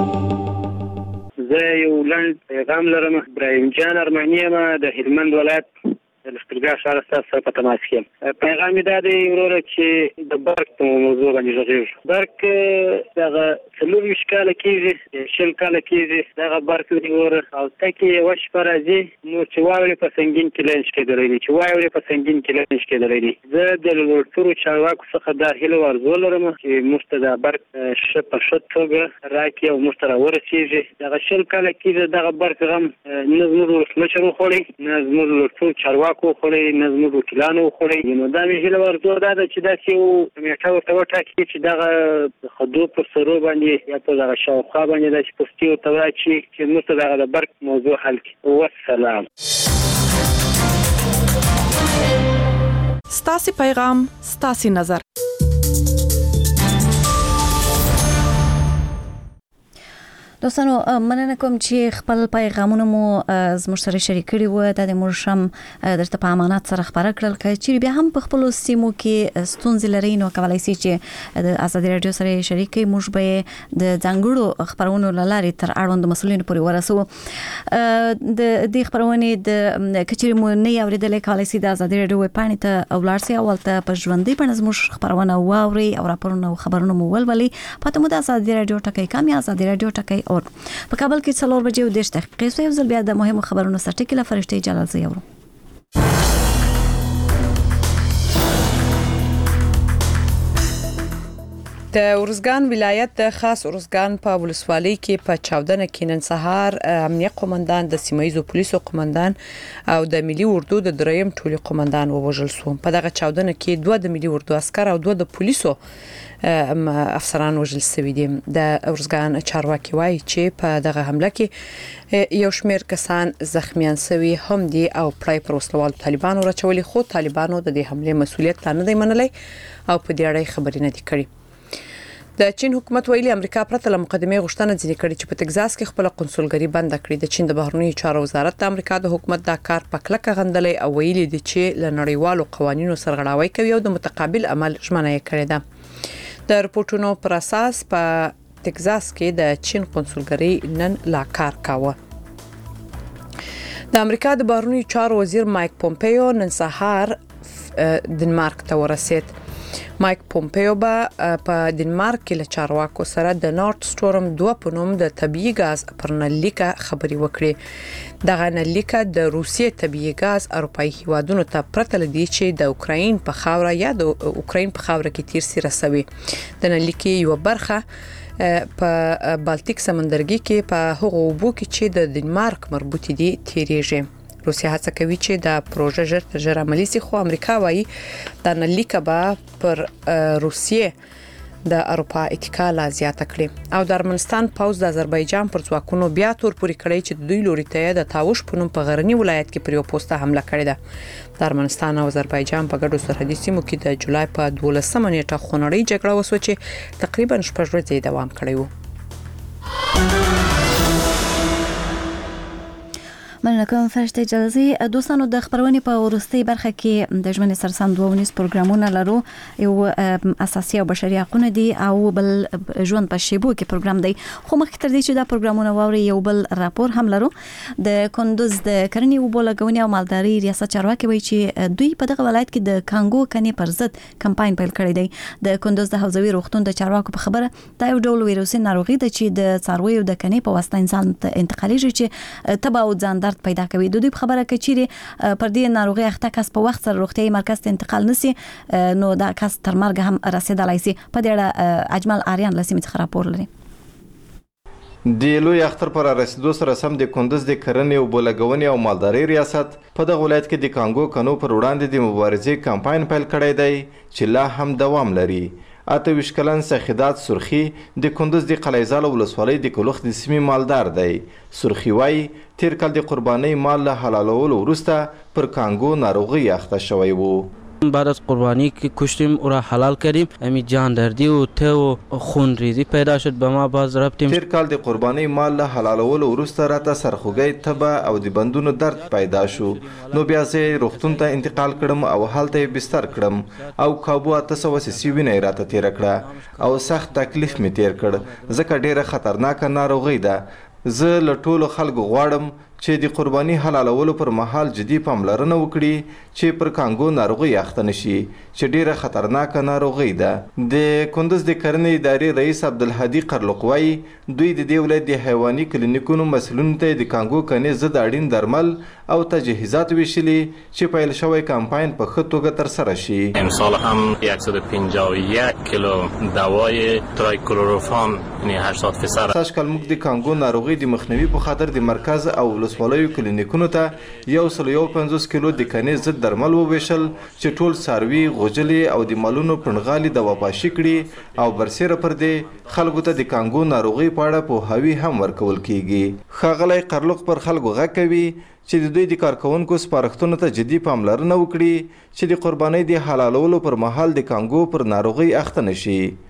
زه یو لنډ پیغام لرم. ابراهیم جان ارماني یم د هلمند ولایت د لښکرګاه ښار ستاسو سره په تماس کې یم. پیغام مې دا دی وروره چې د برق په موضوع باندې غږېږو. برق دغه 24 کاله کېږي، 20 کاله کېږي دغه برق دی وروره. او ټکې یوه شپه راځي نو چې واورې په سنګین کې لنچ کېدلی دي، چې واورې په سنګین کې لنچ کېدلی دي. زه د لوړترو چارواکو څخه دا هیله او ارزو لرم چې موږ ته دا برق ښه په ښه توګه راکړي او موږ ته راورسېږي. دغه 20 کاله کېږي دغه برق غم نه زموږ ولسمشر وخوړی، نه زموږ لوړترو چارواکو وخوړی، نه زموږ وکیلانو وخوړی. نو دا مې هیله ورته دا ده چې داسې یو کمیټه ورته وټاکي چې دغه خدو پر سرو باندې یا په دغه شاوخوا باندې داسې پوستي ورته واچي چې موږ ته دغه د برق موضوع حل کړي. والسلام. ستاسې پیغام ستاسې نظر. دوستانو مننه کوم چې خپل پیغامونه مو زموږ سره شریک کړي وو د موږ هم درته په امانت سره خبره کړل چې بیا هم په خپل سیمو کې ستونزې لري نو کولای شي چې د آزادي رادیو سره شریک کړي موږ به د ځانګړو خبرونو لارې تر اړوند مسولینو پورې ورسو د دې خبرونه د کچېرې مو نه اوریدلې کولای شي د آزادي رادیو ویب پاڼې ته ولارسي او ته په ژوندۍ په زموږ خبرونه واوري او راپورونه او خبرونه مو ولولي پته مو د آزادي رادیو ټکی کامی آزادي رادیو ټکی اور په کابل کې 4 بجې او 10 دقیقې سو یو ځل بیا د مهمو خبرونو سره ټکی له فرشتي جلال زیورو د ورزګان ولایت د خاص ورزګان په ولسوالۍ کې په چاودنه کې نن سهار امنیه قومندان د سیمایزو پولیسو قومندان او د ملي اردو د دریم ټولي قومندان ووژل شو په دغه چاودنه کې 2 د ملي اردو عسكر او 2 د پولیسو افسران وژل شوي دي د ورزګان چارواکي وایي چې په دغه حمله کې یو شمېر کسان زخمیان شوي هم دي او پړای پر وسلوال طالبانو راچولي خو طالبانو د دې حمله مسؤلیت نه دی منلی او په دې اړه خبرې نه دي کړې د چین حکومت ویلي امریکا پرته له مقدمه غوښتنه ځنې کړې چې په تگزاس کې خپل قونسلګري بند کړي د چین د بهرنیو چارو وزارت د امریکا د حکومت دا کار په کلکه غندلې او ویلي دي چې له نړیوالو قوانینو سرغړاوي کوي او د متقابل عمل ژمنه یې کړې ده د رپورټونو پر اساس په تگزاس کې د چین قونسلګري نن لا کار کاوه د امریکا د بهرنیو چارو وزیر مایک پومپیو نن سهار دنمارک ته ورسید مایک پومپیو په دنمارک کې له چارواکو سره د نورد سټورم 2 په نوم د طبيعي غاز پر نلیکه خبري وکړي دغه نلیکه د روسیې طبيعي غاز اروپאי هیوادونو ته پرته لدی چې د اوکراین په خاوره یا د اوکراین په خاوره کې تیر سي رسوي د نلیکې یو برخه په بالټیک سمندرګي کې په هغو اوبو کې چې د دنمارک مربوط دي تیریږي روسیا هڅه کوي چې دا پروژه ژر تر ژره عملي شي خو امریکا وايي دا نلیکه به پر روسیې د اروپا اتکا لا زیاته کړي او د ارمنستان پوز د آذربایجان پر ځواکونو بیا تور پوري کړی چې دوی لوري ته د تاوش په نوم په غرنی ولایت کې پر یو پوسټه حمله کړې ده د ارمنستان او آذربایجان په ګډو سرحدي سیمو کې د جولای په 12 نیټه خونړۍ جګړه وسوه چې تقریبا 6 ورځې دوام کړی و مننه کوم فرشته جلزي دوستانو د خبرونې په ورستۍ برخه کې د ژوند سرسام دوونیز پروګرامونه لرو یو اساسي او بشري حقوقونه دي او بل ژوند په شیبو کې پروګرام دی خو مخکې تر دې چې دا پروګرامونه ووري یو بل راپور هم لرو د کندوز د کرنې او بولګونی او مالداري ریاست چارواکي وایي چې دوی په دغه ولایت کې د کانګو کني پر ضد کمپاین پیل کړی دی د کندوز د حوزوي روغتون د چارواکو په خبره دا یو ډول ویروسي ناروغي ده چې د څارویو د کني په واسطه انسان ته انتقالېږي چې تبع او ځان درد پیدا کوي د دوی خبره کوي پر دې ناروغي اخته کس په وخت سره روغتيایي مرکز ته انتقال نسی نو دا کس تر مرګ هم رسیدلای شي په دې اړه اجمل آریان لسیمه څخه راپور لري د لوی اختر پر رسیدو سره سم د کندوز د کرنې او بولګونی او مالداري ریاست په دغه ولایت کې د کانګو کنو پر وړاندې د مبارزې کمپاین پیل کړی دی چې لا هم دوام لري اته وشکلن سخیدات سرخی د کندوز د قلیزال ولسوالۍ د کلوخ د سیمې مالدار دی سرخی وای تیر کال د قربانی مال له حلالولو وروسته پر کانګو ناروغي اخته شوی وو بعد از قربانی که کشتیم او را حلال کردیم امی جان دردی و ته و خون ریزی پیدا شد به ما باز رفتیم تیر کال د قربانی مال له حلالولو وروسته راته سرخوږی تبه او د بندونو درد پیدا شو نو بیا زه روغتون ته انتقال کړم او هلته بستر کړم او کابو 880 وینې راته تیر کړه او سخت تکلیف می تیر کړ ځکه ډیره خطرناک ناروغي ده زه له ټولو خلکو غواړم چې د قرباني حلالولو پر مهال جدي پاملرنه وکړي چې پر کانګو ناروغي اخته نشي چې ډیره خطرناک ناروغي ده د کندوز د کرنې ادارې رئیس عبدالهادي قرلقوی دوی د دې ولایت د حیواني کلینیکونو مسؤلینو ته د کانګو کنې ضد اړین درمل او تجهیزات ویشلي چې پیل شوی کمپاین په ښه توګه ترسره شي امسال هم 151 کیلو دوای ترایکلوروفان یعنی 80% ساشکل موږ د کانګو ناروغي د مخنیوي په خاطر د مرکز او ولسوالیو کلینیکونو ته 150 کیلو د کنې ضد درمل وویشل چې ټول څاروي غوجلې او د مالونو پړنغالي د وپاشي کړي او برسېره پر دې خلکو ته د کانګو ناروغي په اړه پوهاوی هم ورکول کیږي ښاغلی قرلق پر خلکو غږ کوي چې د دوی د کارکونکو سپارښتنو ته جدي پاملرنه وکړي چې د قربانۍ د حلالولو پر مهال د کانګو پر ناروغي اخته نشي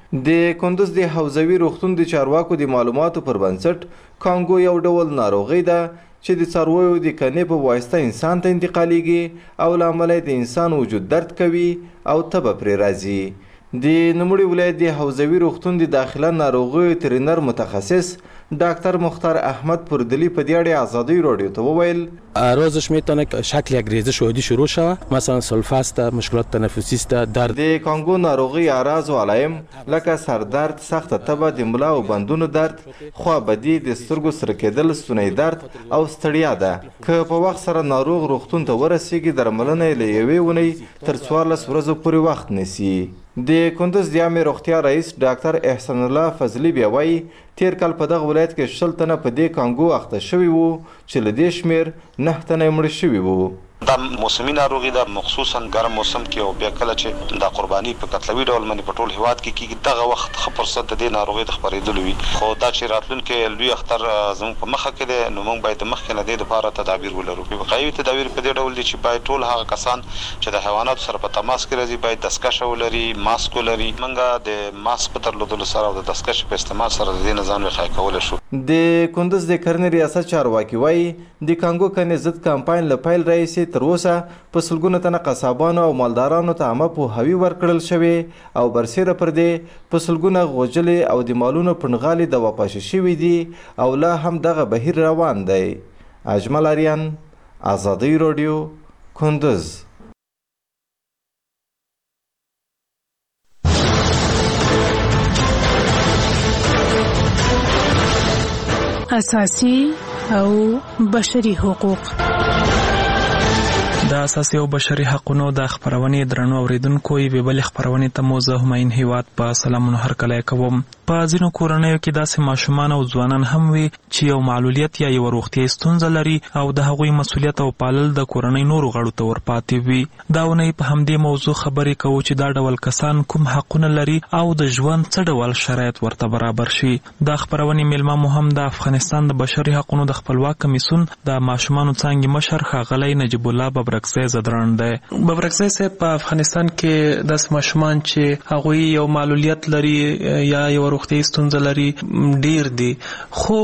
د کندوز د حوزوي روغتون د چارواکو د معلوماتو پر بنسټ کانګو یو ډول ناروغي ده چې د څارویو د کنې په واسطه انسان ته انتقالیږي او لامل د انسان وجود درد کوي او تبه پرې راځي. د نوموړي ولایت د حوزوي روغتون د داخله ناروغیو ترینر متخصص دکتر مختار احمد پردلی په دې اړه آزادی رادیو ته وویل روزش میتونه شکل یک ریزش عادی شروع شود، مثلا سلفه است، مشکلات تنفسی است، درد. د کانگو ناروغي اعراض و علایم لکه سردرد، سخت تبه، د ملا او بندونو درد، خوابدي، د سترګو سره کېدل، ستوني درد او ستړیا ده. که په وخت سره ناروغ روغتون ته ورسیږي درملنه یې له یوې اونۍ تر 14 ورځو پورې وخت نیسي. د کندوز د عامې روغتیا رئیس ډاکټر احسان الله فضلي بیا وایي تیر کال په دغه ولایت کې 100 تنه په دې کانګو اخته شوي وو چې له دې شمېر 9 تنه مړه شوي وو. دا موسمي ناروغي ده، مخصوصا ګرم موسم کې او بیا کله چې د قرباني په قتلوي ډول باندې په ټول هیواد کې کیږي دغه وخت ښه فرصت د دې ناروغي د خپرېدلو وي. خو دا چې راتلونکي لوی اختر زموږ په مخه کې دی نو موږ باید د مخکې نه دې دپاره تدابیر ولرو. وقایوي تدابیر په دې ډول دي چې باید ټول هغه کسان چې د حیواناتو سره په تماس کې راځي باید دستکشه ولري، ماسک ولري. موږ د ماسک په درلودلو سره او د دستکشې په استعمال سره د دې نه ځان وقایه کولی شو. د کندوز د کرنې ریاست چارواکي وایي د کانګو کنې ضد کمپاین له پیل راهیسې تر اوسه په سلګونو تنه قصابانو او مالدارانو ته عامه پوهاوي ورکړل شوې او برسیره پر دې په سلګونه غوجلې او د مالونو پنغالي د واپاشي شوي دي او لا هم دغه بهیر روان دی. اجمل اریان، آزادی رادیو، کندوز. اساسي او بشري حقوق. د اساسي او بشري حقوقو د خبرونې درنو اوریدونکو یې بل خبرونې ته موزه هماین هیواد په سلامونه هرکلی کوم. په ځینو کورنیو کې داسې ماشومان او ځوانان هم وي چې یو معلولیت یا یو روغتیايي ستونزه لري او د هغوی مسؤلیت او پالل د کورنۍ نورو غړو ته ورپاتې وي. دا اونۍ په همدې موضوع خبرې کوو چې دا ډول کسان کوم حقونه لري او د ژوند څه ډول شرایط ورته برابر شي. دا خبرونې میلمه مو هم د افغانستان د بشري حقوقو د خپلواک کمیسیون د ماشومانو څانګې مشر ښاغلی نجیب الله ببرکزی زدران دی. ببرکزی صاحب په افغانستان کې داسې ماشومان چې هغوی یو معلولیت لري یا یو روغتیايي ستونزه لري ډیر دي، خو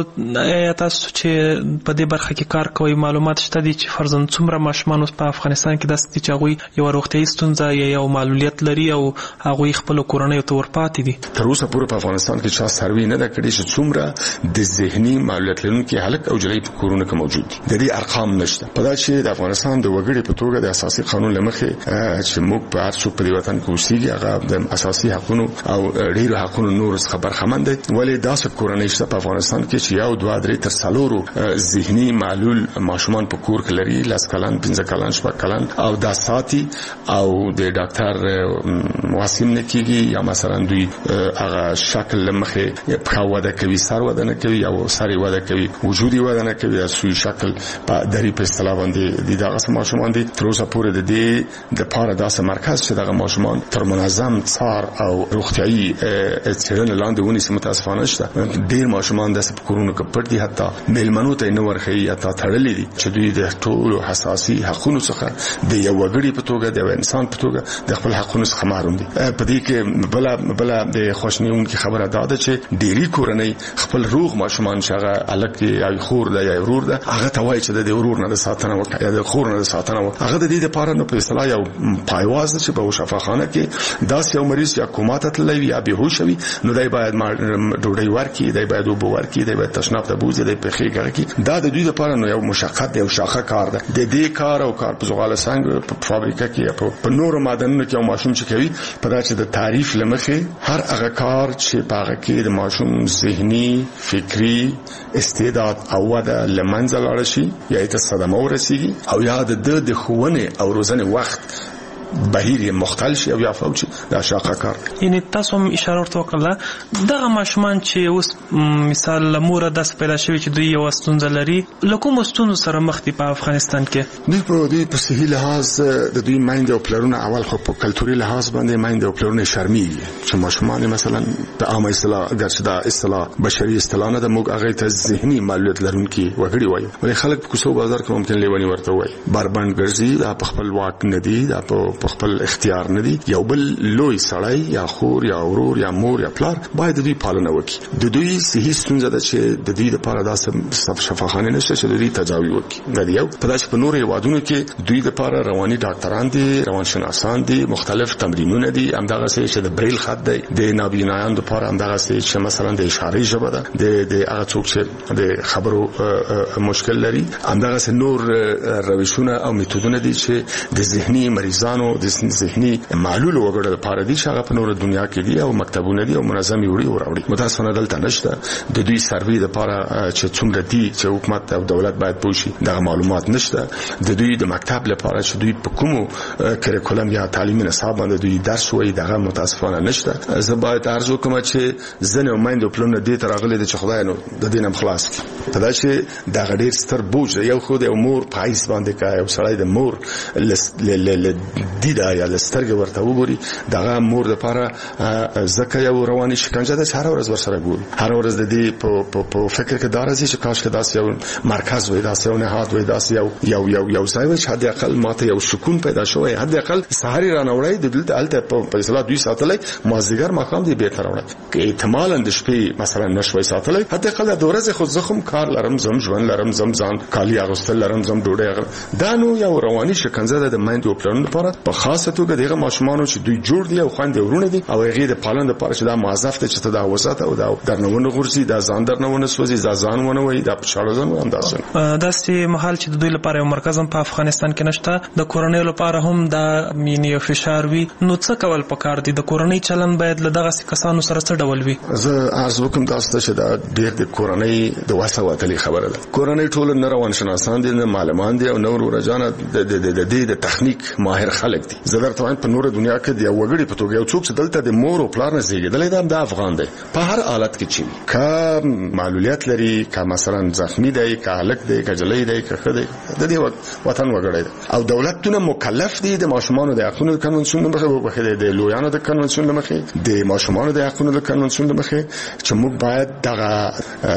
تاسو چې په دې برخه کې کار کوئ معلومات شته دي چې فرضاً څومره ماشومان په افغانستان کې داسې دي چې هغوی یو روغتیايي ستونزه یا یو معلولیت لري او هغوی خپلو کورنیو ته ورپاتې دي؟ تر اوسه پورې په افغانستان کې چا سروې نه ده کړې چې څومره د ذهني معلولیت لرونکي هلک او جلۍ په کورونو کې موجود دي. د دې ارقام نشته. په دا چې د افغانستان د وګړي په توګه د اساسي قانون له مخې چې موږ په هر څوک په دې وطن کې اوسېږي هغه د اساسي حقوقو او ډېرو حقوقو نور څخه برخمن دي. ولې داسې کورنۍ شته په افغانستان کې چې یو دوه درې تر څلورو ذهني معلول ماشومان په کور کې لري، 10 کلن 15 کلن 6 کلن او دا ساتي او د ډاکټر مواسم نه کیږي یا مثلا دوی هغه شکل مخې په وده کوي، سر وده نه کوي او سر وده کوي، وجودي وده نه کوي، سوی شکل په دری په اصطلاح باندې د دغه ماشومان دي. تر اوسه پورې د دې د پاره داسې مرکز چې دغه ماشومان تر منظم څار او روغتیايي څېړنې لاندې ونیسي متاسفانه شته. ډېر ماشومان داسې په کورونو کې پټ دي، حتی میلمنو ته نه ورښیي، حتی تړلي دي چې دوی د ټولو حساسي حقونو څخه د یو وګړي په توګه د یو انسان په توګه د خپل حقونو څخه محروم دي. په دې کې بله د خوشنیونکې خبره دا ده چې ډېری کورنۍ خپل روغ ماشومان چې هغه هلک یا خور ده یا ورور ده هغه ته وایي چې د ورور نه د ساتنه وکړه یا د خور نه د ساتنه وکړه. هغه د دې لپاره نو په اصطلاح یو پایواز چې په شفاخانه کې داسې یو مریض یا کوماته تللی وي یا بېهوش وي نو دی باید ډوډۍ ورکړي، دی باید اوبه ورکړي، دی باید تشناب ته بوځي، دی پښې ګرځي. دا د دوی لپاره نو یو مشقت دی، یو شاخه کار ده. د دې کار او کار په زغال سنگ په فابریکه کې په نورو معدنونو کې یو ماشوم چې کوي په دا چې د تعریف لمخې هر هغه کار چې په هغه کې د ماشوم ذهني فکری استعداد او وده لمنځه لاړ شي یا ته صدمه ورسیږي او یا د ښوونې او روزنې وخت بهیر مختل شي او یا فوت شي، دا شاقه کار. یعنی تاسو هم اشاره ورته وکړه دغه ماشومان چې اوس مثال لموره داسې پیدا شوي چې دوی یوه ستونزه لري، له کومو ستونزو سره مخ دي په افغانستان کې؟ دوی په صحي لحاظ د دوی میندې او پلرونه اول خو په کلتوري لحاظ باندې میندې او پلرونه شرمېږي چې ماشومان مثلا په عامه اصطلاح ګرچې دا اصطلاح بشري اصطلاح نه ده، موږ هغې ته ذهني معلولیت لرونکي وګړي وایو، ولې خلک په کوڅو بازار کې ممکن لیوني ورته وایي. بربنډ ګرځي، دا په خپل واک نه دي، دا په په خپل اختیار نه دي. یو بل لوی سړی یا خور یا ورور یا مور یا پلار باید دوی پالنه وکړي. د دوی صحي ستونزه ده چې د دوی لپاره داسې شفاخانه نشته چې دوی تجاوز وکړي. دا یو په داسې په نور هیوادونو کې دوی لپاره رواني ډاکټران دي، روانشناسان دي، مختلف تمرینونه دي. همدغه چې د بریل خط دی د نابینایانو لپاره، همدغه چې مثلا د اشارې ژبه ده، د هغه څوک چې د خبرو مشکل لري. همدغه نور روشونه او میتودونه دي چې د ذهني مریضانو د ذهني معلول وګړو لپاره دي چې هغه په نور دنیا کې دي او مکتبونه دي او منظمي وړي او راوړي. متاسفانه دلته نشته. د دوی سروي لپاره چې څومره دي چې حکومت او دولت باید پوښي دغه معلومات نشته. د دوی د مکتب لپاره چې دوی په کومو کریکولم یا تعلیمي نصاب باندې دوی درس وایي دغه متاسفانه نشته. زه باید عرض وکړم چې ځنې میندو پلونه دې ته راغلي دي چې خدای نو د دې نه خلاص کړي. په دا چې دغه ډېر ستر بوج دی. یو خو د مور په حیث باندې کا یو سړی د مور دیده یا لسترګې ورته وګوري، دغه مور لپاره ځکه یو رواني شکنجه ده چې هر ورځ ورسره ګوري. هر ورځ د دې په فکر کې دا راځي چې کاش که داسې یو مرکز وای، داسې یو نهاد وای، داسې یو ځای وای چې حد اقل ماته یو سکون پیدا شوی، حد اقل سحر رانوړی د دلته هلته په اصطلاح دوی ساتلی، مازدیګر ماښام دې بېرته راوړی. که احتمالا د شپې مثلا نشوی ساتلی، حد اقل د ورځې خو زه خو کار لرم، زم ژوند لرم، زم ځان کالي اغوستل لرم، زم ډوډۍ اخلم. دا نو یو رواني شکنجه ده د میندو پلانونو لپاره، په خاصه توګه دغه ماشومانو چې دوی جوړ دي او خويندې ورونه دي او هغه د پالن لپاره چې دا موظف ته چې ته دا وساته او دا درنونه غورځي، دا ځان درنونه سوځي، دا ځان ونه وي، دا پښاړه ځان هم داسې. داسې محل چې د دوی لپاره یو مرکز هم په افغانستان کې نشته، د کورنۍ لپاره هم دا مینی فشار وي. نو څه کول پکار دي؟ د کورنۍ چلن باید له دغه کسانو سره څه ډول وي؟ زه عرض وکم تاسو ته چې دا ډېر د کورنۍ د واسه وتلې خبره ده. کورنۍ ټول نه روانشناسان دي، نه معلمان دي او نه ورجانه د تخنیک ماهر خلک دي. زه درته وایم په نور دنیا کې د وګړي په توګه یو څوک چې دلته د مور او پلار نه زیږیدلی دی، د افغان دی، په هر حالت کې چې که معلولیت لري، که مثلا زخمی دی، که هلک دی، که جلی دی، که ښه دی، د دې وطن وګړی دی. او دولتونه مکلف دي د ماشومانو د حقونو د کنونسیون له مخې، د لویانو د کنونسیون له مخې، د ماشومانو د حقونو د کنونسیون له مخې، چې موږ باید دغه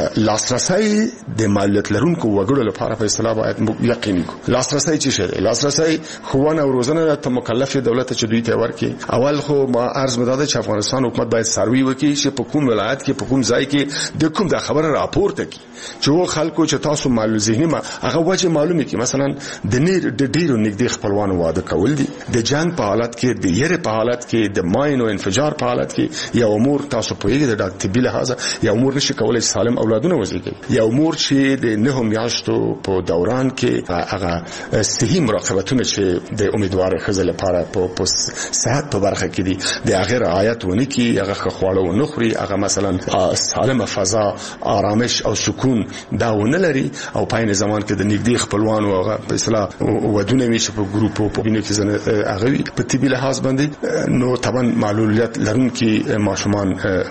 لاسرسی د معلولیت لرونکو وګړو لپاره په اصطلاح باید یقیني کړو. لاسرسی څه شی دی؟ لاسرسی ښوونه او روزنه ته مکلف دولت چې دوی ته ورکړي. اول خو ما عرض مداده چې افغانستان حکومت باید سروي وکړي چې په کوم ولایت کې، په کوم ځای کې د کوم د خبره راپورته کړي چې و خلکو چې تاسو معلوم ذهني هغه وجه معلومه کړي. مثلا د ډیرو نږدې خپلوانو واده کول دي، د جنگ په حالت کې، د یری په حالت کې، د ماین او انفجار په حالت کې. یو امور تاسو پوهیږئ د طبي لحاظه یو امور نشي کولای سالم اولادونه وزیږي. یو امور چې د 9 میاشتو په دوران کې هغه صحي مراقبتونه چې د امیدوار ښځې لپاره په صحت په برخه کې دي، د هغه رعایت ونه کړي، هغه خواړه ونه خوري، هغه مثلا سالمه فضا، آرامش او سکون دا ونه لري. او په عین زمان کې د نږدې خپلوانو هغه په اصطلاح ودونه میشه په ګروپ او په بینو کې هغه په طبي لحاظ باندې، نو طبعا معلولیت لرونکي ماشومان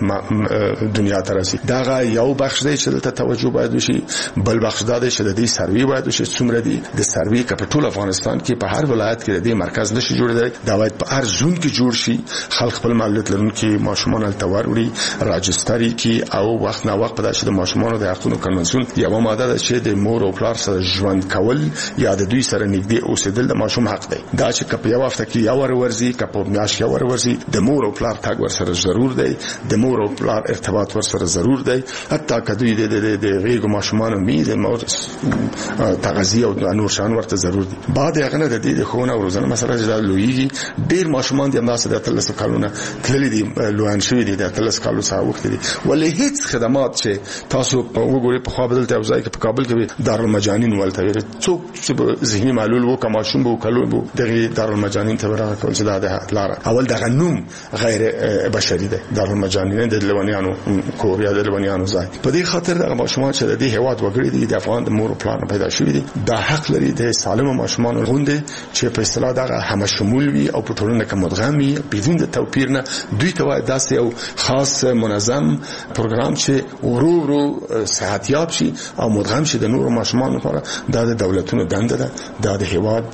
دنیا ته راځي. دا یو بخش دی چې دلته توجه باید وشي. بل بخش دا دی چې د دې سروي باید وشي. څومره دي د سروي په ټول افغانستان کې په هر ولایت کې د دې مرکز نشي جوړېدای. دا باید په هر زون کې جوړ شي. خلک خپل معلولیت لرونکي ماشومان هلته وروړي، راجستري کړي او وخت نه وخت په داسې د ماشومانو د حقونو کنونسیون یوه ماده ده چې د مور او پلار سره ژوند کول یا د دوی سره نږدې اوسېدل د ماشوم حق دی. دا چې که په یو هفته کې یو ور ورځي، که په میاشت یو ور ورځي، د مور او پلار تګ ورسره ضرور دی، د مور او پلار ارتباط ورسره ضرور دی. حتی که دوی د غېږو ماشومانو مې د مور تغذیه او نور شیان ورته ضرور دي. بعد هغه نه د دې د ښوونه او روزنه مسله چې دا لویږي. ډېر ماشومان دي همداسې د 13 کالونه تللي دي، لویان شوي دي، د 13 کالو څخه اوښتي دي، ولې هېڅ خدمات چې تاسو وګورئ پخوا به دلته یو ځای کې په کابل کې دارالمجانین ولته ویل، څوک چې ذهني معلول و که ماشوم به و کلو به دغې دارالمجانین ته به راغه کول چې دا د لاره. اول دغه نوم غیر بشري دی، دارالمجانین د لیونیانو کور یا د لیونیانو ځای. په دې خاطر دغه ماشومان چې د دې هېواد وګړي دي، د افغان د مور او پلار نه پیدا شوي دي، دا حق لري د سالمه ماشومانو غوندې چې په اصطلاح دغه همه شمول وي او په ټولنه کې مدغم وي بدون د توپیر نه. دوی ته باید داسې یو خاص منظم پروګرام چې ورو ورو صحتیاب شي او مدغم شي د نورو ماشومانو لپاره. دا د دولتونو دنده ده، دا د هېواد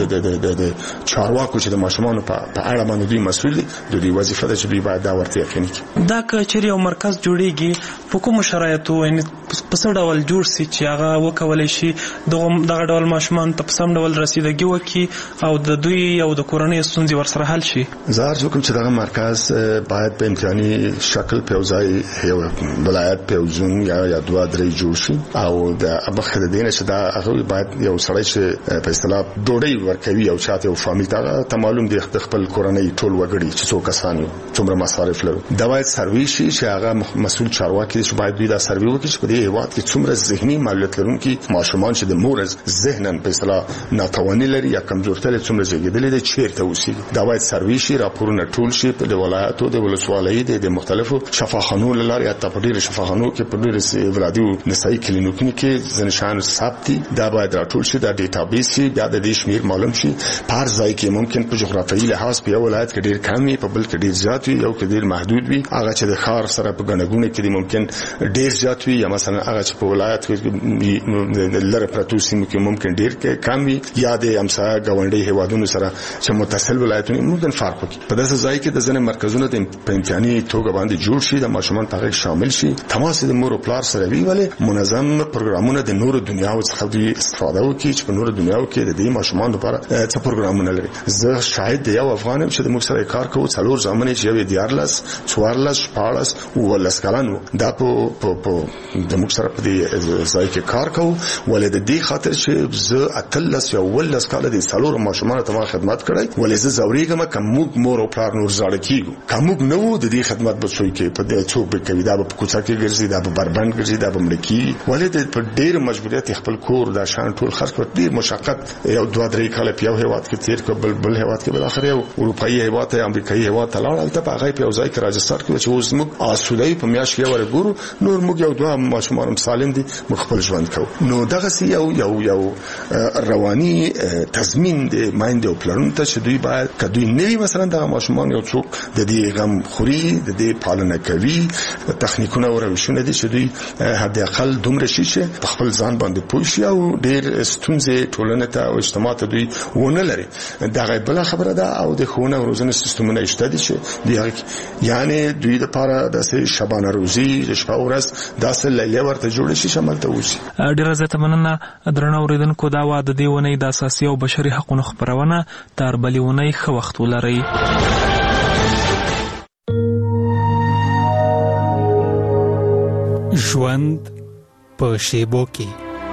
د چارواکو چې د ماشومانو په اړه باندې دوی مسؤل دي، د دوی وظیفه ده چې دوی باید دا ورته یقیني کړي. دا که چېرې یو مرکز جوړېږي په کومو شرایطو، یعنې په څه ډول جوړ سي چې هغه وکولی شي دغه ډول ماشومان ته په سم ډول رسیدګي وکړي او د دوی او د کورنۍ ستونزې ورسره حل شي؟ زه ارزو کوم چې دغه مرکز باید په امکاني شکل په ځای یو ولایت په زون یا دوه درې جوړ شي او د ابخه د دینه چې دا هغه باید یو سړی چې په اصطلاح ډوډۍ ورکوي او چاته یو فامیل ته معلوم دی خپل کورنۍ ټول وګړي چې څو کسان یو څومره مصارف لري دا باید سروي شي چې هغه مسؤل چارواکي چې باید دوی دا سروي وکړي چې په دې هیواد کې څومره ذهني معلولیت لرونکي ماشومان چې د مورز ذهنن په اصطلاح ناتواني لري یا کمزورتیا لري څومره زیږیدلي دي چیرته اوسېږي دا باید سروي شي راپورونه ټول شي په ولایتو د ولسوالیو د مختلفو شفاخانو لاره یا تپډیر شفاخانو کې په ډېر ولادي نسایي کلینیکونو کې ځنشان ثبت دا باید راټول شي دا ډیټابیس شي بیا د دې شمیر معلوم شي پر ځای کې ممکن په جغرافیایي لحاظ په ولایت کې ډېر کم وي په بل کې ډېر زیات وي یو کې ډېر محدود وي هغه چې د ښار سره په ګڼګونه کې ممکن ډېر زیات وي یا مثلا هغه چې په ولایت کې لره پرتو سیمو کې ممکن ډېر کم وي یا د امسا غونډي هیوادونو سره چې متصل ولایتونه ممکن فرق وکړي په داسې ځای کې د ځنې مرکزونو په امکاني توګه باندې جوړ شي د ماشومان په شامل شي تماس د مور او پلار سره وی ولې منظم پروګرامونه د نورو دنیاو څخه دوی استفاده وکړي چې په نورو دنیاو کې د دې ماشومان لپاره څه پروګرامونه لري زه شاید د یو افغانم چې د موږ سره کار کوو څلور ځامنې چې یو دیارلس څوارلس شپاړس ولس کلن دا په د موږ سره په دې ځای کې کار کوو ولې د دې خاطر چې زه اتلس یا ولس کال د څلور ماشومان ته خدمت کړی ولې زه زوريګم کوم مور او پلار نور زړه کیږي کوم نو د دې خدمت به څوک په دې څوک به کوي دا په کوڅه کې ګرځي دا په بربند ګرځي دا په ملکی ولې د ډېر مجبوریت خپل کور دا شان ټول خرڅ کړ ډېر مشقت یو دوه درې کال په یو هیواد کې تیر کړ بل هیواد کې بل اخر یو اروپאי هیواد ته امریکایي هیواد ته لاړ البته هغه په ځای کې راجستر کړ چې اوس موږ اصولي په میاش کې ورګورو نور موږ یو دوه ماشومان سالم دي موږ خپل ژوند کوو نو دغه سی یو رواني تضمین د مایند او پلان ته چې دوی باید کدوې نوي مثلا دغه ماشومان یو څوک د دې غم خوري د دې پالنه کوي تخنیکونه او روشونه دي چې دوی حد اقل دومره شي چې په خپل ځان باندې پوه شي او ډېر ستونزې ټولنه ته او اجتماع ته دوی ونه لري دغه بل خبره ده او د ښوونه او روزنې سیستمونه شته دي چې یعنی دوی لپاره د شبانه روزي د شپه ورځ داسې لیله ورته جوړ شي شامل ته وشي ډېر زیاته مننه درنو اوریدونکو دا واده دی ونې د اساسي او بشري حقوقو خبرونه تر بلې ونې ښه وخت ولرئ ژوند په شیبو کې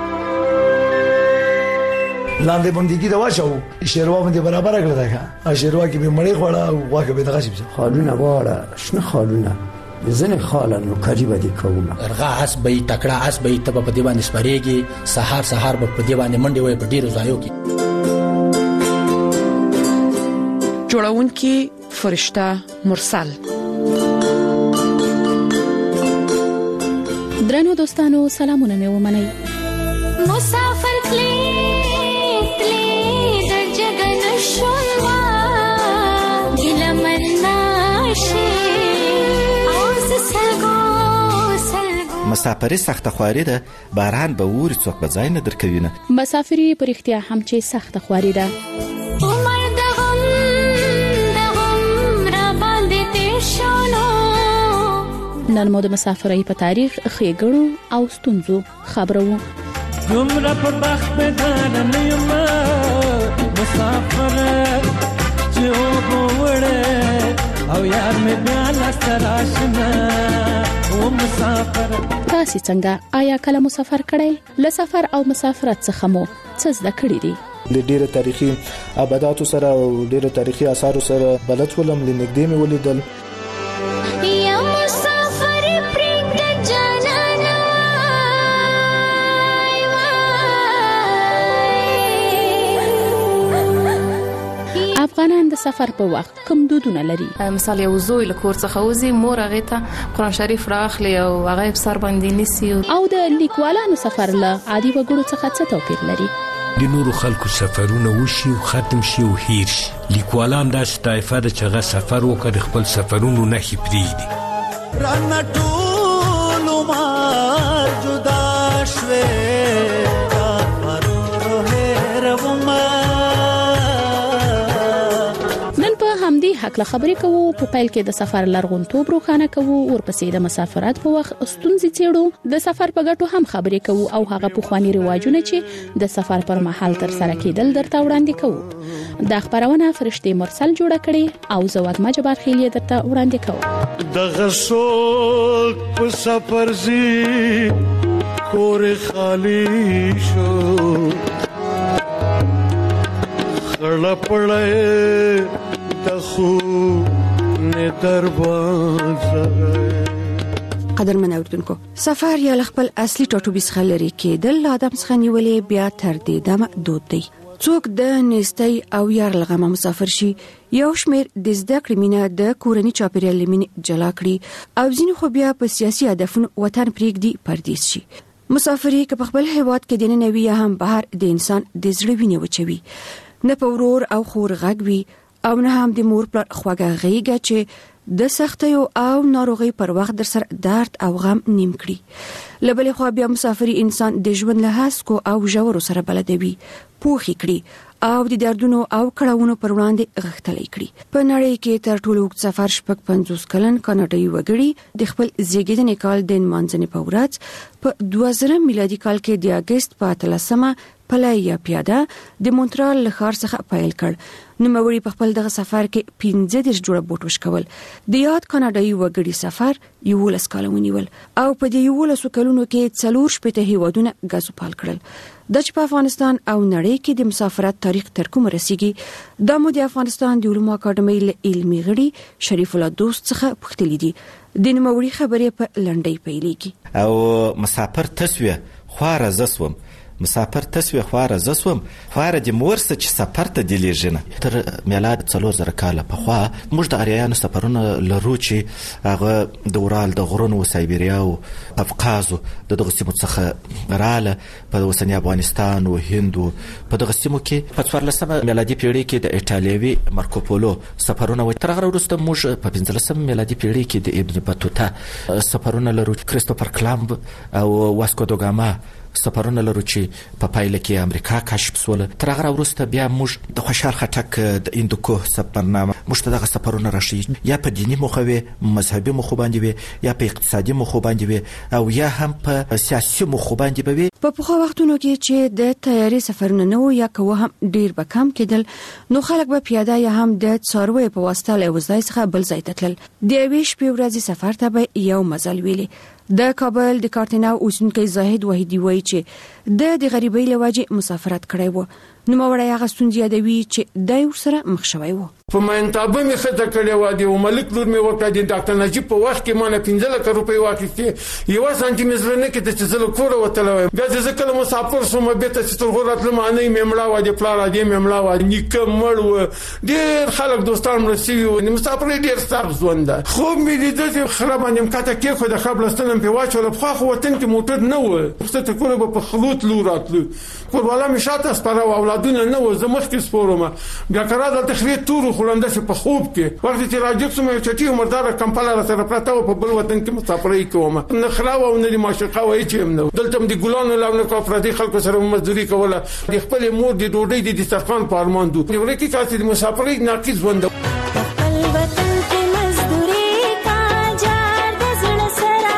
لاندې باندې دا واچو شیروا باندې برابر کړل دا شیروا کې به مړی خوړه او واګه به دغه شي خالونه واړه شنه خالونه ځنه خالانو قریبه دي کومه ارغا اس به تکړه اس به تب په دی باندې سپریږي سحر به په دی باندې منډي وي په ډیرو ځایو کې جوړونکي فرشته مرسل درنو دوستانو سلامونه مې ومنئ مسافر کلی د جګن شولوا ګلمن ناشي اوس سلګو مسافري سخت خواري ده باران به ور څوک به ځای نه درکوي نه مسافري پر اختیار هم چې سخت خواري ده عمر دغم را باندې تیر شونو نن مو د مسافرۍ په تاریخ خېګړو او ستونزو خبرو دومره په بخت بدانه مېم مسافر چې وګوره او یار مې بیا لستراشنه و مسافر تاسو څنګه آیا کله مسافر کړئ له سفر او مسافرت څخه مو څه زده کړی دي د ډیره تاریخي آباداتو سره او ډیره تاریخي آثارو سره بلد ولم لنګدې مې ولیدل افغانان د سفر په وخت کوم دودونه لري مثال یو زوی له کور څخه وځي مور هغه ته قرآن شریف راخلي او هغه په سر باندې نسی او د لیکوالانو سفر له عادي وګړو څخه څه توپیر لري د نورو خلکو سفرونه وشي او ختم شي او هیر شي لیکوالان د طایفه د چغه سفر وکړي خپل سفرونو نه خپريدي رانه ټول ما جدا شوه دې حق له خبرې کوو. په پیل کې د سفر لارښوونتوب روښانه کوو، ورپسې د مسافرت په وخت ستونزې څېړو، د سفر په ګټو هم خبرې کوو او هغه پخواني رواجونه چې د سفر پر مهال تر سره کېدل درته وړاندې کوو. دا خبرونه فرشتي مرسل جوړه کړې او زه وږمه جبار خیل درته وړاندې کوم. د غسوک په سفر زی کور خالی شو خړه پړې د خو نه دروازه. قدرمن اوردونکو، سفر یا خپل اصلي ټاټوبیس خلري کېدل آدم څخه نیولې بیا تر دې دمه دود دی. څوک د نيستي او یار لغمه مسافر شي، یو شمیر د زده کړې مینه د کورنۍ چاپیریال لمنې جلا کړي او ځینې خو بیا په سیاسي هدفونو وطن پرېږدي پردیس شي. مسافري که په خپل هیواد کې دنه نوي یا هم بهر د انسان د زړه وینې وچوي، نه په ورور او خور غږ وي او نه هم د مور پر خواږه غېږه چې د سختیو او ناروغي پر وخت در سره درد او غم نیم کړي. لبلې خو بیا مسافري انسان د ژوند له هڅو او ژورو سره بلدوي، پوښي کړي او د دردونو او کړهونو پر وړاندې غښتلې کړي. په نړۍ کې تر ټولو اوږد سفر 50 کلن کاناډایي وګړي د خپل زیږیدنې کال د مانځنې په ورځ په 2000 میلادي کال کې د اگست په 13مه پلای یا پیاده د مونټرال له ښار څخه پیل کړ. نوموړي په خپل دغه سفر کې 15 جوړه بوټ وشکول. د یاد کاناډایي وګړي سفر 11 کال ونیول او په دې 11 کلونو کې 4 هیوادونه غزوپال کړل. د افغانستان او نړۍ کې د مسافرت تاریخ تر کوم رسیدي د مو د افغانستان د علومو اکاډمۍ علمي غړي شریف الله دوست څخه پوښتنه دي. د نوموړي خبرې په لنډۍ پیلېږي. او مسافر تسویه خواره زسوم مسافر تسوی خواره زسوم خواره د مورسه چې سفر ته دی لېژنه. تر میلاد 4000 کال په خوا موږ د اریانو سفرونه لرو چې هغه د اورال د غرونو و سایبریا او قفقاز د دغه سیمو څخه رااله په اوسنی افغانستان او هند په دغه سیمو کې په 14 میلادي پیړۍ کې د ایټالیوي مارکوپولو سفرونه و. تر هغه وروسته موږ په 15 میلادي پیړۍ کې د ابن بطوطه سفرونه لرو، کریستوفر کلمب او واسکو دا ګاما سفرونه لرو چې په پایله کې امریکا کشف شول. تر هغه وروسته بیا موږ د خوشحال خټک د هندوکوه سفرنامه موږ ته دغه سفرونه راشي، یا په دینی مخوي مذهبي مخو باندې وي، یا په اقتصادي مخو باندې وي، او یا هم په سیاسي مخو باندې وي. په پخوا وختونو کې چې د تیاري سفرونه نو یا کوه هم ډیر به کم کېدل، نو خلک به پیاده یا هم د څاروي په واسطه له وځای څخه بل ځای ته تلل. د ویش په ورځې سفر ته به یو مزل ویلي. د کابل د کارتنا اوسنکي زاهد وحیدی وایي چې د غریبۍ لوجه مسافرت کړی و. نو مورای هغه ستونزې یادوي چې دای ورسره مخ شوی و. په منتابه می خطه کړی و دی او ملک لور می ورکړی د ډاکټر نجیب په وخت کې مانه 15 لک روپۍ واخیستې، یو سانتي متر نه کې د چزل کور وتلو. بیا ځکه له مسافر سوم به ته چې تر غورت لمه نه میمړه و دی پلار دی میمړه و نیک مړ و. ډیر خلک دوستان مرسي و مسافر ډیر سخت ژوند ده. خو می دې د خراب نیم کاته کې خو د خپلستانم په واچول په خو وطن کې موټر نه و. څه ته کول په خلوت لور راتلو کور والا می شاته سپاره اولادونه نه و. زمخ کې سپورم بیا کرا د تخریب تور خلنده په خوب کې وخت چې راځي سم یو چټي مردار کمپاله سره پراته په بل وطن کې مسافرۍ کوم نه خراو او نه ماشقه وای چې نو دلته د ګلانو لاونه کو افرادي خلکو سره مزدوري کوله. د خپل مور د ډوډۍ د دسترخوان په ارمان دو یو لکه کاسې د مسافرۍ ناقص وند خپل وطن کې مزدوري کا جار د زړه سره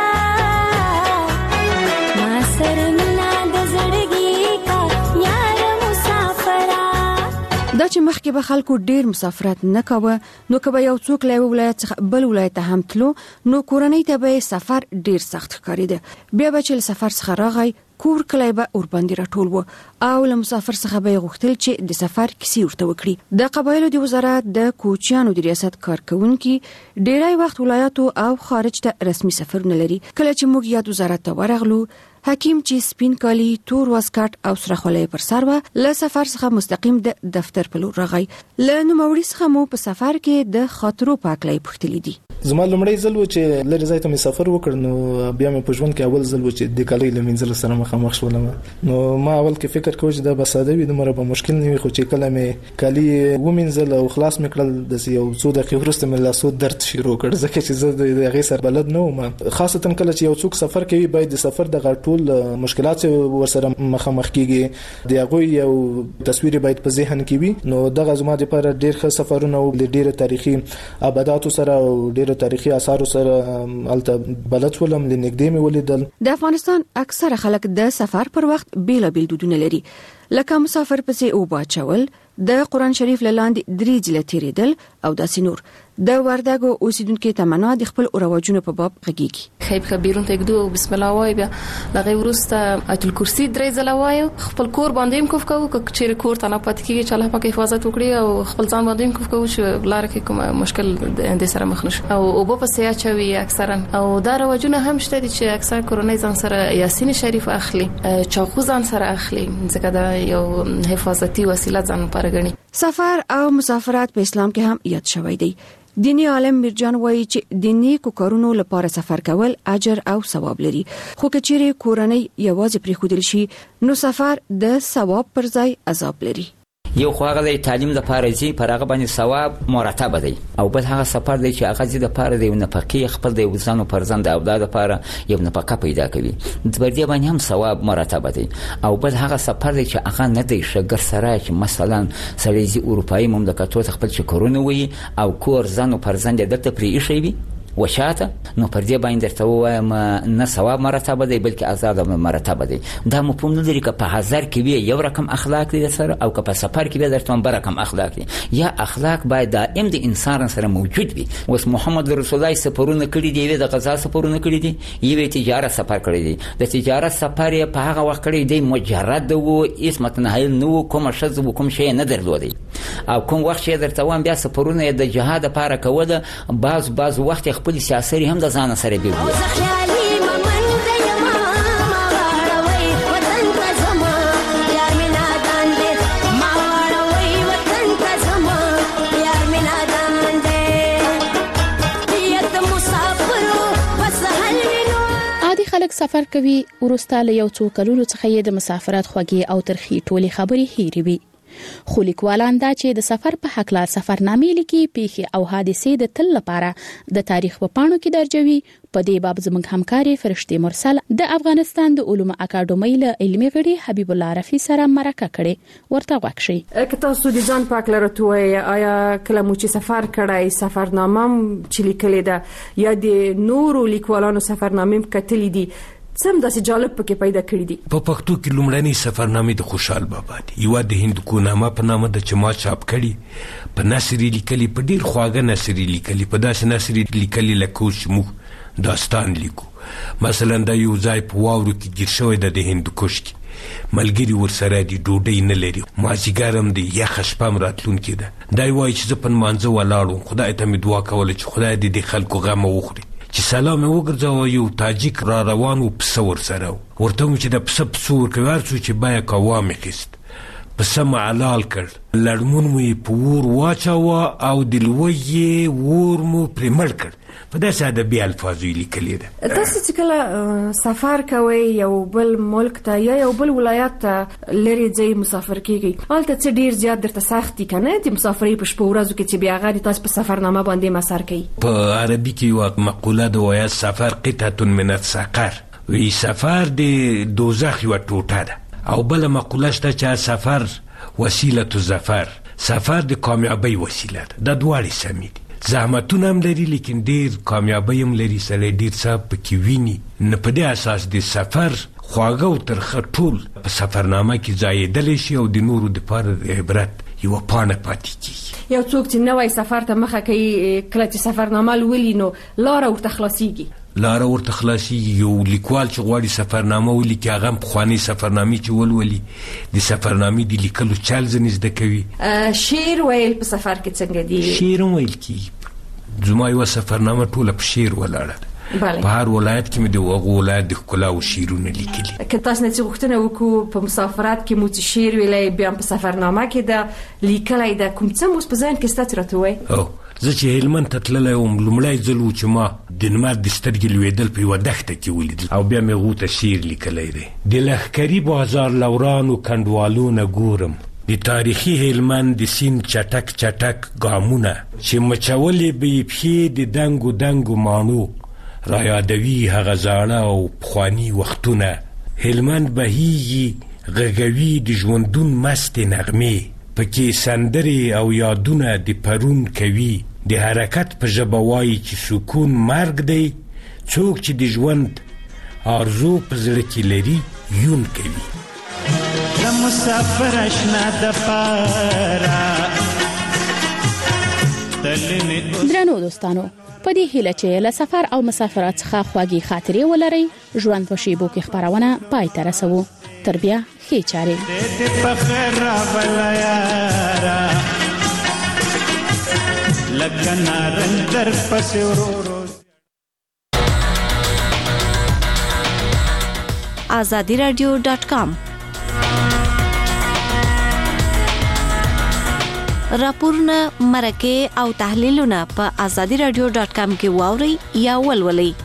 ما سره نه د زړګي کا یار مسافرا. دا چې مخکې به خلکو ډیر مسافرت نه کاوه، نو کبه یو څوک له ولایت څخه بل ولایت هم تلو، نو کورنۍ ته به سفر ډیر سخت ښکارېده. بیا به چې سفر څخه راغی کور کلی به اور باندې راټول و او له مسافر څخه به غوښتل چې د سفر کیسې ورته وکړي. د قبایلو د وزارت د کوچیانو د ریاست کارکونکي ډیری وخت ولایتو او خارج ته رسمي سفرونه لري. کله چې موږ یاد وزارت ته ورغلو، حکیم چې سپین کالی تور واسکټ او سره خولۍ پر سر و له سفر څخه مستقیم د دفتر په لور راغی. له نوموړي څخه مو په سفر کې د خاطرو پاکلای پوښتلې دي. زما لمړی ځل و چې لري ځای ته مې سفر وکړ نو بیا مې په ژوند کې اول ځل و چې د کالي لمنځل سره مخامخ شولم نو ما اول کې فکر کوم چې دا به ساده وي د مره به مشکل نه وي خو چې کله مې کالي ومنځل او خلاص مې کړل د یو څو دقیقې وروسته مې لاسو درد شروع کړ ځکه چې زه د هغې سره بلد نه وم خاصتا کله چې یو څوک سفر کوي باید د سفر د ټول مشکلات ورسره مخامخ کیږي د هغه یو تصویر باید په ذهن کې وي نو دغه زما لپاره ډېر ښه سفرونه او ډېر تاریخي آبادات سره او ډېر تاریخي آثار سره الته بلد ولم لنګدې مې ولیدل د افغانستان اکثره خلک د سفر پر وخت بیلابیل دودونه لري لکه مسافر پسې او باچول د قرآن شریف لاندې درې ځله تیریدل او داسې نور د وردګو اوسیدونکو تمنا د خپل رواجونو په باب غږیږي خیب خبيرون تکدو بسم الله وای بیا لغه ورسته اتل کرسی درې ځله وای خپل کور باندې کوف کوو چې کور ته نه پات کیږي چې الله پاک حفاظت وکړي او خپل ځان باندې کوف کوو چې لار کې کوم مشکل د سره مخ نشي او په سیا چوي اکثرا او دا رواجونه هم شته چې اکثر کورونی ځان سره یاسین شریف اخلي چاقو ځان سره اخلي ځکه دا یو حفاظتي وسیله ځان لپاره غني سفر او مسافرات په اسلام کې هم یاد شوی دی دینی عالم میرجان وایي چې دینی کارونو لپاره سفر کول اجر او ثواب لري خو کچېره کورنۍ یوازې پرې خودل شي نو سفر د ثواب پر ځای عذاب لري یو خو هغه د تعلیم د پاره پر هغه باندې ثواب مرتب دی او بل هغه سفر دی چې هغه د پاره دی نه پکې خپل د وزن پرزند او د پاره یو نه پکې پیدا کوي د بردی باندې هم ثواب مرتب دی او بل هغه سفر دی چې هغه نه دی شګر سره چې مثلا سړي اروپאי مملکتو خپل چکرونه وي او کور ځانو پرزند دلته پرې شي وي وشاته نو پر دې باندې درته وایم نه ثواب مرتب دی بلکې آزاد مرتب دی دا مفهوم نه لري چې په هزار کې وي یو رقم اخلاق دي سره او که په سفر کې به درته بل رقم اخلاق دي یا اخلاق باید دائم د انسان سره موجود وي اوس محمد رسول الله سفرونه کړی دی د غزا سفرونه کړی دی یو تجارت سفر کړی دی د تجارت سفر په هغه وخت کړی دی مجرد وو اسمت نه نو کوم شذ کوم شی نه درلودي او کوم وخت چې درته وایم بیا سفرونه د جهاد لپاره کوله بعض وخت خپل سیاسي هم د ځان سره بیل خلک سفر کوي ورسته له یو څو کلونو څخه یې د مسافرت خوږی او ترخی ټولي خبرې هېري وي خو لیکوالان دا چې د سفر په حق لا سفرنامې لیکي پیښې او حادثې د تل لپاره د تاریخ په پاڼو کې درجوي په دې باب زموږ همکاري فرشتي مرسل د افغانستان د علومو اکاډمۍ له علمي غړي حبیب الله رفیع سره مرکه کړې ورته غوښشي که تاسو د ځان پاک لرتوي آیا کله مو چې سفر کړای سفرنامه چې لیکلې ده یا د نورو لیکوالانو سفرنامې کتلې دي سم داسې جالب پکې پیدا کړی دي په پښتو کې لومړنی سفرنامې د خوشحال بابا دی یو د هندکونامه په نامه د چما چاپ کړي په نثري لیکلي په ډیر خواږه نثري لیکلي په داسې نثري لیکلي لکه چې موږ داستان لیکو مثلا دا یو ځای په واورو کې ګیر شوی د هندوکش کې ملګری ورسره دی ډوډۍ نه لري مازیګر هم دی یخ شپه هم راتلونکې ده دا وایي چې زه په نمانځه ولاړم خدای ته مې دعا کوله چې خدای دې د خلکو غم وخوري چې سلام وګرځاو یو تاجیک را روان و پسه ورسره ورته چې د پسه پسور کوي ورڅو چې بیا کوامې خست پسه معلال کړ لړمون مو په ور واچاوه او د لوی ور مو پرې مړ کړ په داسې ادبي الفاظو لیکلي ده تاسو چې کله سفر کوئ یو بل ملک ته یا یو بل ولایت ته لري ځای مسافر کیږي هلته څه ډیر زیات درته سخت دي کنه د مسافرۍ په شپه ورځو کې چې بیا غاړي تاسو په سفرنامه باندې مسار کوي په عربي کې یو مقوله ده وایي سفر قطعه من السقر وی سفر د دوزخ یو ټوټه ده او بل مقوله شته چې سفر وسیله الظفر سفر د کامیابی وسیله ده د دواړو سمې دي زحمتونه هم لري لیکن ډیر کامیابی هم لري سره ډیر څه پکې ویني نه په دې اساس د سفر خواږه او ترخه ټول په سفرنامه کې ځایېدلی شي او د نورو دپاره د عبرت یوه پاڼه پاتې کېږي یو څوک چې نوی سفر ته مخه کوي کله چې سفرنامه لولي نو لاره ورته خلاصیږي لاره ورته خلاصیږي یو لیکوال چې غواړي سفرنامه ولیکي هغه هم پخوانۍ سفرنامې چې ولولي د سفرنامې د لیکلو چل ځینې زده کوي شعر ویل په سفر کې څنګه دي شعر هم ویل کېږي زما یوه سفرنامه ټوله په شعر ولاړه ده په هر ولایت کې مې د هغو ولایت د ښکلا او شعرونه لیکلي که تاسو نه څه غوښتنه وکړو په مسافرت کې مو څه شعر ویلی بیا په سفرنامه کې ده لیکلی ده کوم څه مو په ذهن کې ستاسو راته ووایي زه چې هلمند ته تللی وم لومړی ځل و چې ما د لمر د سترګې لوېدل په یوه دښته کې ولیدل او بیا مې هغو ته شعر لیکلی دی. د لښکري بازار لورانو کنډوالو نه ګورم د تاریخي هلمند د سیند چټک چټک ګامونه چې مچولې به یې پښې د دنګو دنګو ماڼو رایادوي هغه زاړه او پخواني وختونه. هلمند بهیږي غږوي د ژوندون مستې نغمې پکې سندرې او یادونه د پرون کوي. د حرکت په ژبه وایي چې سکون مرګ دی څوک چې د ژوند آرزو په زړه کې لري یون کوي. د مسافر اشنا د پاره درنو دوستانو په دې هیله چې له سفر او مسافرت څخه خواږي خاطرې ولرئ ژوند په شیبو کې خبرونه پای ته رسوو. تر بیا ښې چارې azadiradio.com راپورونه مرکه او تحلیلونه په azadiradio.com کې واورئ یا ولولئ.